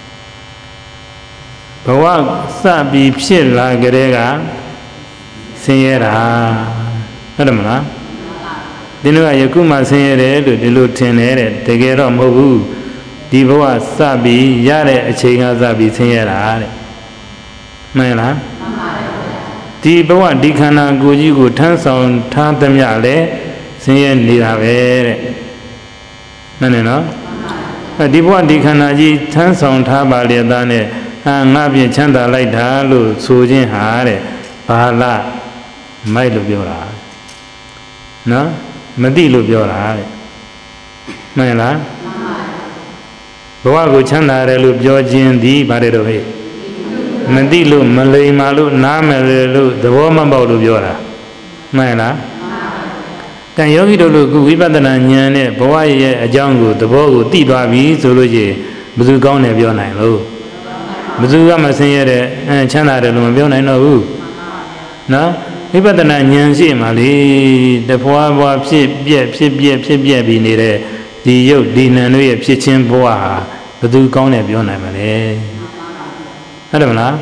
ဘဝစပြီးဖြစ်လာကြတဲ့ကဆင်းရဲတာဟုတ်တယ်မလားဒီလိုကယခုမှဆင်းရဲတယ်လို့ဒီလိုထင်တယ်တဲ့တကယ်တော့မဟုတ်ဘူးဒီဘဝစပြီးရတဲ့အချိန်ကစပြီးဆင်းရဲတာတဲ့မှန်လားဒီဘဝဒီခန္ဓာကိုယ်ကြီးကိုထမ်းဆောင်ထားသမျှလဲဆင်းရဲနေတာပဲတဲ့မှန်တယ်နော်ဒီဘဝဒီခန္ဓာကြီးထမ်းဆောင်ထားပါလေသားနဲ့အာငါပြင်ချမ်းသာလိုက်တာလို့ဆိုခြင်းဟာတဲ့ဘာလားမိုက်လို့ပြောတာနော်မသိလို့ပြောတာတဲ့မှန်လားဘဝကိုချမ်းသာတယ်လို့ပြောခြင်းဒီဘာတဲ့တော့ဟဲ့မသိလို့မလိမ္မာလို့နားမလဲလို့သဘောမပေါက်လို့ပြောတာမှန်လားကံယောဂီတို့လို့ခုဝိပဿနာဉာဏ်နဲ့ဘဝရဲ့အကြောင်းကိုသဘောကိုသိသွားပြီဆိုလို့ရှိရင်ဘယ်သူကောင်းတယ်ပြောနိုင်လို့ဘယ်သူကမဆင်းရဲတဲ့အဲချမ်းသာတယ်လို့မပြောနိုင်တော့ဘူးနော်ဝိပဿနာဉာဏ်ရှိမှလေတဖွာဖွာဖြစ်ပြက်ဖြစ်ပြက်ဖြစ်ပြက်ပြီးနေတဲ့ဒီရုပ်ဒီနာတို့ရဲ့ဖြစ်ချင်းဘဝဟာဘယ်သူကောင်းတယ်ပြောနိုင်မလဲဟုတ်တယ်မလား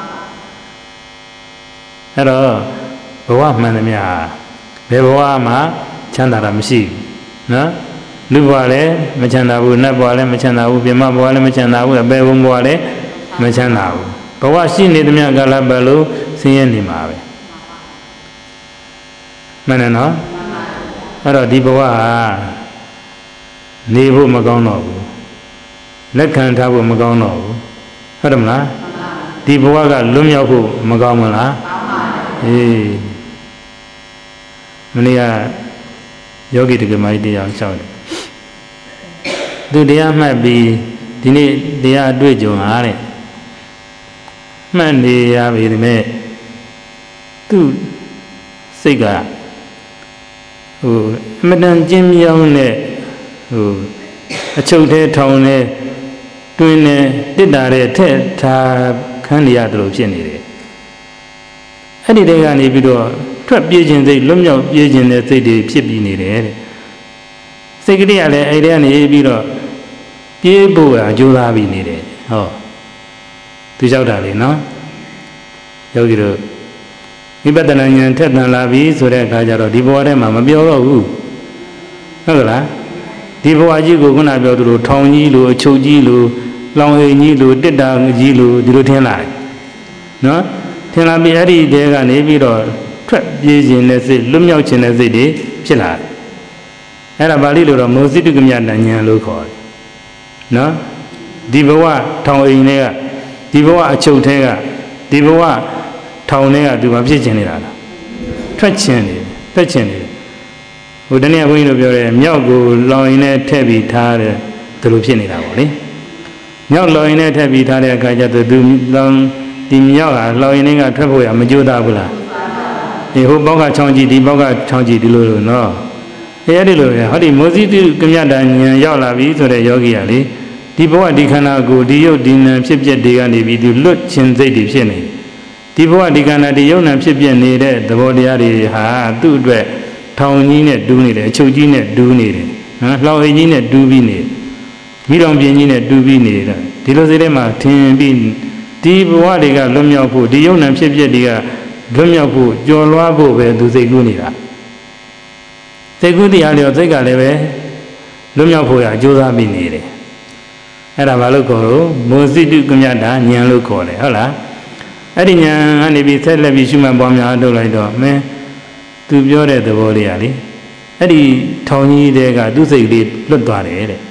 အဲ့တော့ဘဝမှန်သမျှဘယ်ဘဝမှာချမ်းသာတာမရှိဘူးနော်လူဘဝလည်းမချမ်းသာဘူးနတ်ဘဝလည်းမချမ်းသာဘူးပြမဘဝလည်းမချမ်းသာဘူးအပေဘုံဘဝလည်းမချမ်းသာဘူးဘဝရှိနေသမျှကာလပတ်လုံးဆင်းရဲနေမှာပဲမှန်တယ်နော်အဲ့တော့ဒီဘဝဟာနေဖို့မကောင်းတော့ဘူးလက်ခံထားဖို့မကောင်းတော့ဘူးဟုတ်တယ်မလားဒီဘဝကလွတ်မြောက်ဖို့မကောင်းဘူးလားအေးမနေ့ကယောဂီတက္ကမကြီးတရားလျှောက်တယ်သူတရားမှတ်ပြီးဒီနေ့တရားအတွေ့အကြုံဟာတဲ့မှတ်နေရပြီဒီမဲ့သူစိတ်ကဟိုအမတန်ကျင်းမြောင်းတဲ့ဟိုအချုပ်သေးထောင်နေတွင်းနေတစ်တာတဲ့ထက်ထားခန်းနေရတယ်လို့ဖြစ်နေတယ်အဲ့ဒီတဲကနေပြီးတော့ထွက်ပြေးခြင်းစိတ်လွတ်မြောက်ပြေးခြင်းတဲ့စိတ်တွေဖြစ်ပြီးနေတယ်တဲ့စိတ်ကလေးကလည်းအဲ့ဒီကနေပြီးတော့ပြေးဖို့အကျိုးသားပြီးနေတယ်ဟောသူရောက်တာလေနော်ယောဂီတို့ဝိပဿနာဉာဏ်ထက်သန်လာပြီဆိုတဲ့အခါကျတော့ဒီဘဝထဲမှာမပြောတော့ဘူးဟုတ်လားဒီဘဝကြီးကိုခုနပြောသလိုထောင်ကြီးလိုအချုပ်ကြီးလိုလောင်အိမ်ကြီးလိုတစ်တာကြီးလိုဒီလိုထင်လာတယ်နော်ထင်လာပြီးအဲ့ဒီတဲကနေပြီးတော့ထွက်ပြေးခြင်းနဲ့စိတ်လွတ်မြောက်ခြင်းနဲ့စိတ်တွေဖြစ်လာတယ်အဲ့ဒါပါဠိလိုတော့မောစိတုကမြတဉာဏ်လို့ခေါ်တယ်နော်ဒီဘဝထောင်အိမ်တွေကဒီဒီဘဝအချုပ်ထဲကဒီဘဝထောင်ထဲကသူမဖြစ်ချင်နေတာလားထွက်ချင်တယ်ထွက်ချင်တယ်ဟိုတနေ့ကဘုန်းကြီးတို့ပြောတယ်မြောက်ကိုလောင်ရင်နဲ့ထည့်ပြီးထားတယ်ဒီလိုဖြစ်နေတာပေါ့လေမြောက်လောင်ရင်နဲ့ထည့်ပြီးထားတဲ့အခါကျတော့သူလောင်ဒီမြောက်ကလောင်ရင်ကထွက်ဖို့ရမကြိုးစားဘူးလားဒီဟိုဘောက်ကချောင်းကြည့်ဒီဘောက်ကချောင်းကြည့်ဒီလိုလိုနော်အဲဒီလိုပဲဟောဒီမောဇိတုကမြတ်တာဉာဏ်ရောက်လာပြီဆိုတဲ့ယောဂီကလေဒီဘဝဒီခန္ဓာကိုဒီယုတ်ဒီနံဖြစ်ပျက်တွေကနေပြီးသူလွတ်ခြင်းစိတ်တွေဖြစ်နေဒီဘဝဒီခန္ဓာဒီယုတ်နံဖြစ်ပျက်နေတဲ့သဘောတရားတွေဟာသူ့အတွက်ထောင်ကြီးနဲ့တူးနေတယ်အချုပ်ကြီးနဲ့တူးနေတယ်နော်လှောင်အိမ်ကြီးနဲ့တူးပြီးနေမိတော်ပြင်းကြီးနဲ့တူးပြီးနေတာဒီလိုစိတ်ထဲမှာထင်ပြီးဒီဘဝတွေကလွတ်မြောက်ဖို့ဒီယုတ်နံဖြစ်ပျက်တွေကလွတ်မြောက်ဖို့ကြော်လွှားဖို့ပဲသူစိတ်ကူးနေတာစိတ်ကူးတရားလျော်စိတ်ကလည်းပဲလွတ်မြောက်ဖို့ရအကျိုးစားပြီးနေတယ်အဲ့ဒါဘာလို့ခေါ်လို့မောဇိတုကမြတ်တာဉာဏ်လို့ခေါ်တယ်ဟုတ်လားအဲ့ဒီဉာဏ်ကနေပြီးဆက်လက်ပြီးရှုမှတ်ပွားများထုတ်လိုက်တော့မင်းသူပြောတဲ့သဘောလေးကလေအဲ့ဒီထောင်ကြီးတွေကသူ့စိတ်လေးလွတ်သွားတယ်တဲ့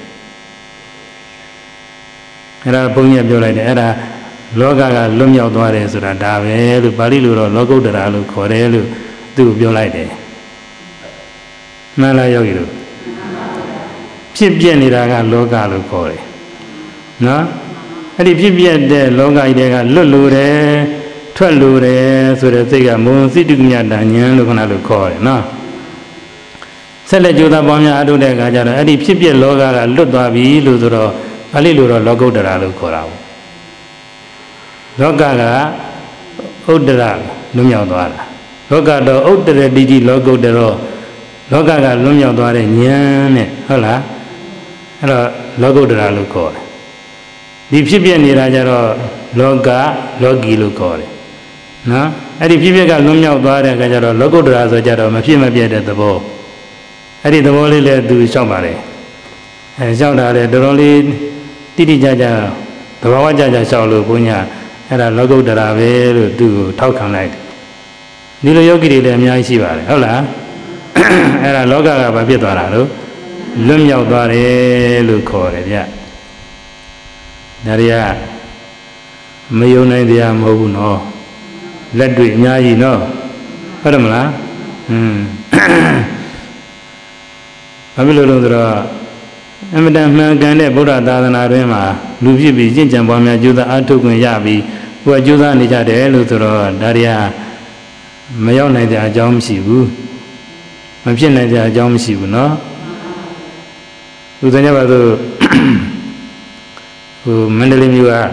အဲ့ဒါဘုန်းကြီးကပြောလိုက်တယ်အဲ့ဒါလောကကလွတ်မြောက်သွားတယ်ဆိုတာဒါပဲလို့ပါဠိလိုတော့လောကုတ္တရာလို့ခေါ်တယ်လို့သူ့ကိုပြောလိုက်တယ်မှန်လားယောဂီတို့ဖြစ်ပြနေတာကလောကလို့ခေါ်တယ်နော်အဲ့ဒီဖြစ်ပြတဲ့လောကကြီးတွေကလွတ်လို့တယ်ထွက်လို့တယ်ဆိုတဲ့စိတ်ကမုံစိတုမြတ်တာဉာဏ်လို့ခဏလို့ခေါ်တယ်နော်ဆက်လက်ကြိုးစားပေါင်းများအထုတဲ့အခါကျတော့အဲ့ဒီဖြစ်ပြလောကကလွတ်သွားပြီလို့ဆိုတော့ပါဠိလိုတော့လောကုတ္တရာလို့ခေါ်တာပေါ့လောကကဥဒ္ဒရာလွတ်မြောက်သွားတာလောကတော့ဥဒ္ဒရတိတိလောကုတ္တရောလောကကလွတ်မြောက်သွားတဲ့ဉာဏ်နဲ့ဟုတ်လားအဲ့တော့လောကုတ္တရာလို့ခေါ်တယ်ဒီဖြစ်ပြနေတာကြတော့လောကလောကီလို့ခေါ်တယ်နော်အဲ့ဒီဖြစ်ပြကလွတ်မြောက်သွားတဲ့အခါကျတော့လောကုတ္တရာဆိုကြတော့မဖြစ်မပြတ်တဲ့သဘောအဲ့ဒီသဘောလေးလည်းသူလျှောက်ပါလေအဲလျှောက်တာလည်းတော်တော်လေးတိတိကျကျသဘာဝကျကျလျှောက်လို့ဘုညာအဲ့ဒါလောကုတ္တရာပဲလို့သူ့ကိုထောက်ခံလိုက်တယ်ဒီလိုယောဂီတွေလည်းအများကြီးရှိပါတယ်ဟုတ်လားအဲ့ဒါလောကကဘာဖြစ်သွားတာလို့လွတ်မြောက်သွားတယ်လို့ခေါ်တယ်ဗျဒါတွေကမယုံနိုင်တရားမဟုတ်ဘူးနော်လက်တွေ့အများကြီးနော်ဟုတ်တယ်မလားอืมဘာဖြစ်လို့လဲဆိုတော့အမတန်မှန်ကန်တဲ့ဗုဒ္ဓသာသနာတွင်မှာလူဖြစ်ပြီးကျင့်ကြံပွားများကြိုးစားအားထုတ်ခွင့်ရပြီးဟိုကကြိုးစားနေကြတယ်လို့ဆိုတော့ဒါတွေကမရောက်နိုင်တဲ့အကြောင်းမရှိဘူးမဖြစ်နိုင်တဲ့အကြောင်းမရှိဘူးနော်ဥဒ္ဒညပါဆိုဟိုမန္တလေးမြို့က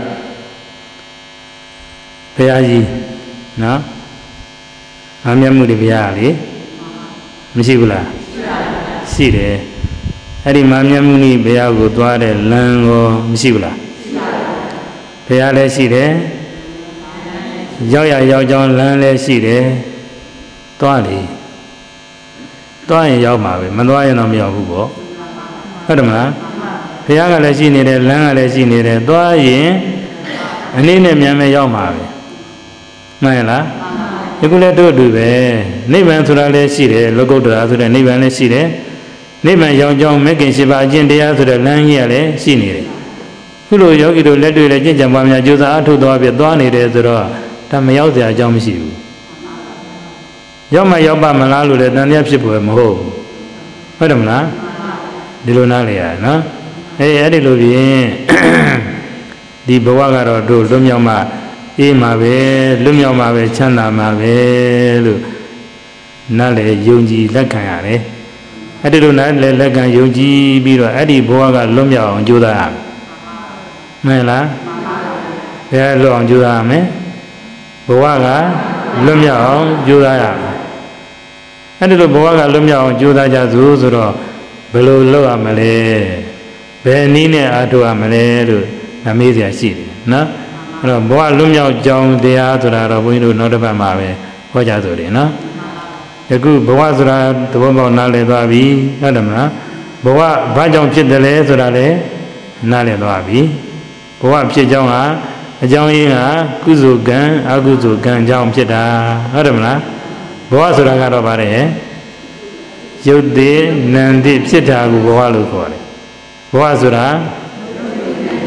ဘုရားကြီးနော်အမြတ်မှုတွေဘုရားလေမရှိဘူးလားရှိတယ်အဲ့ဒီမာမြတ်မှုနိဘုရားကိုသွားတဲ့လမ်းကိုမရှိဘူးလားဘုရားလည်းရှိတယ်ရောက်ရရောက်ကြောင်းလမ်းလည်းရှိတယ်သွားလေသွားရင်ရောက်မှာပဲမသွားရင်တော့မရောက်ဘူးပေါ့ဟုတ်တယ်မလားဘုရားကလည်းရှိနေတယ်လမ်းကလည်းရှိနေတယ်သွားရင်အနည်းနဲ့မြန်မြန်ရောက်မှာပဲမှန်လားဒီကုလည်းတို့အတူပဲနိဗ္ဗာန်ဆိုတာလည်းရှိတယ်လောကုတ္တရာဆိုတဲ့နိဗ္ဗာန်လည်းရှိတယ်နိဗ္ဗာန်ရောက်ကြောင်းမဂ္ဂင်၈ပါးအကျင့်တရားဆိုတဲ့လမ်းကြီးကလည်းရှိနေတယ်ခုလိုယောဂီတို့လက်တွေ့လည်းကျင့်ကြံပွားများကြိုးစားအထုသွားပြီးသွားနေတယ်ဆိုတော့ဒါမရောက်စရာအကြောင်းမရှိဘူးရောက်မှရောက်ပါမလားလို့လည်းတန်တရားဖြစ်ပေါ်မဟုတ်ဘူးဟုတ်တယ်မလားဒီလိုနားလေရနော်အေးအဲ့ဒီလိုဖြင့်ဒီဘဝကတော့တို့လွတ်မြောက်မှအေးမှာပဲလွတ်မြောက်မှပဲချမ်းသာမှာပဲလို့နားလေယုံကြည်လက်ခံရတယ်အဲ့ဒီလိုနားလေလက်ခံယုံကြည်ပြီးတော့အဲ့ဒီဘဝကလွတ်မြောက်အောင်ကြိုးစားရမယ်မှန်လားဘယ်လွတ်အောင်ကြိုးစားရမလဲဘဝကလွတ်မြောက်အောင်ကြိုးစားရမယ်အဲ့ဒီလိုဘဝကလွတ်မြောက်အောင်ကြိုးစားကြစို့ဆိုတော့ဘယ်လိုလုပ်ရမလဲဘယ်နည်းနဲ့အားထုတ်ရမလဲလို့နာမေးစရာရှိတယ်နော်အဲ့တော့ဘဝလွတ်မြောက်ကြောင်းတရားဆိုတာတော့ဘုန်းကြီးတို့နောက်တစ်ပတ်မှာပဲဟောကြားဆိုတယ်နော်ယခုဘဝဆိုတာသဘောပေါက်နားလည်သွားပြီဟုတ်တယ်မလားဘဝဘာကြောင့်ဖြစ်တယ်လဲဆိုတာလည်းနားလည်သွားပြီဘဝဖြစ်ကြောင်းဟာအကြောင်းရင်းကကုသိုလ်ကံအကုသိုလ်ကံကြောင့်ဖြစ်တာဟုတ်တယ်မလားဘဝဆိုတာကတော့ဗါတယ်ရုပ်တည်နံတည်ဖြစ်တာကိုဘဝလို့ခေါ်တယ်ဘဝဆိုတာ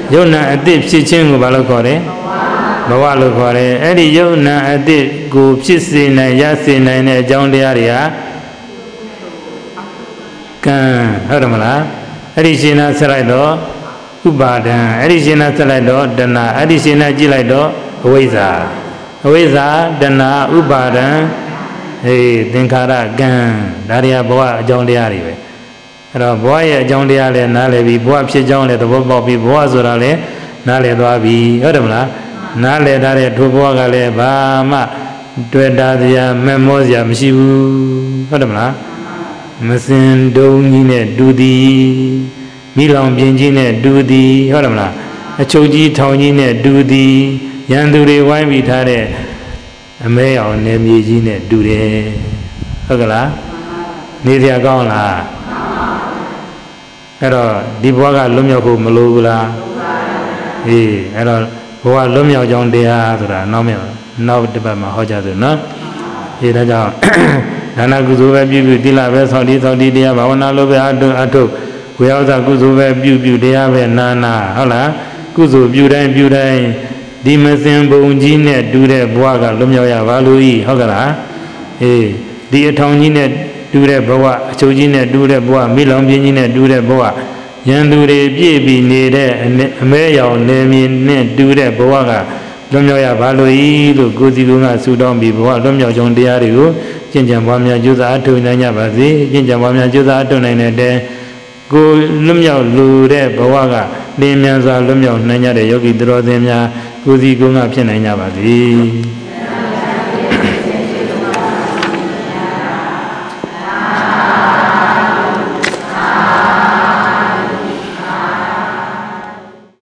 ယုံနာအတိဖြစ်ခြင်းကိုဘာလို့ခေါ်လဲဘဝလို့ခေါ်တယ်အဲ့ဒီယုံနာအတိကိုဖြစ်စေနိုင်ရစေနိုင်တဲ့အကြောင်းတရားတွေဟာကံဟုတ်တယ်မလားအဲ့ဒီရှင်နာဆက်လိုက်တော့ဥပါဒံအဲ့ဒီရှင်နာဆက်လိုက်တော့တဏအဲ့ဒီရှင်နာကြည့်လိုက်တော့အဝိဇ္ဇာအဝိဇ္ဇာတဏဥပါဒံဟေးသင်္ခါရကံဒါတွေကဘဝအကြောင်းတရားတွေပဲအဲ့တော့ဘဝရဲ့အကြောင်းတရားလည်းနားလည်ပြီးဘဝဖြစ်ကြောင်းလည်းသဘောပေါက်ပြီးဘဝဆိုတာလည်းနားလည်သွားပြီဟုတ်တယ်မလားနားလည်ထားတဲ့ထိုဘဝကလည်းဘာမှတွေ့တာစရာမမောစရာမရှိဘူးဟုတ်တယ်မလားမစင်တုံးကြီးနဲ့တူသည်မိလောင်ပြင်းကြီးနဲ့တူသည်ဟုတ်တယ်မလားအချုပ်ကြီးထောင်ကြီးနဲ့တူသည်ရန်သူတွေဝိုင်းပြီးထားတဲ့အမဲအောင်နေမြေကြီးနဲ့တူတယ်ဟုတ်ကလားနေစရာကောင်းလားအဲ့တော့ဒီဘဝကလွတ်မြောက်ဖို့မလိုဘူးလားအေးအဲ့တော့ဘဝလွတ်မြောက်ကြောင်းတရားဆိုတာနောက်မြောက်နောက်တစ်ပတ်မှာဟောကြားသူနော်ဒီဒါကြောင့်ဒါနကုသိုလ်ပဲပြုပြုတိလပဲဆောင်းတီဆောင်းတီတရားဘာဝနာလို့ပဲအထုအထုဝေယဝဇကုသိုလ်ပဲပြုပြုတရားပဲနာနာဟုတ်လားကုသိုလ်ပြုတိုင်းပြုတိုင်းဒီမစင်ပုံကြီးနဲ့တူတဲ့ဘဝကလွတ်မြောက်ရပါလို့ဤဟုတ်ကလားအေးဒီအထောင်ကြီးနဲ့တူတဲ့ဘဝအချုပ်ကြီးနဲ့တူတဲ့ဘဝမိလောင်ပြင်းကြီးနဲ့တူတဲ့ဘဝရန်သူတွေပြည့်ပြီးနေတဲ့အမဲရောင်နေမြင်နဲ့တူတဲ့ဘဝကလွတ်မြောက်ရပါလို့ဤလို့ကိုယ်စီကဆုတောင်းပြီးဘဝလွတ်မြောက်ကြောင်းတရားတွေကိုကျင့်ကြံပွားများကြိုးစားအထောက်နိုင်ကြပါစေကျင့်ကြံပွားများကြိုးစားအထောက်နိုင်တဲ့ကိုလွတ်မြောက်လူတဲ့ဘဝကလင်းမြန်စွာလွတ်မြောက်နိုင်ကြတဲ့ယောဂီသူတော်စင်များကိုယ်စီကဖြစ်နိုင်ကြပါစေ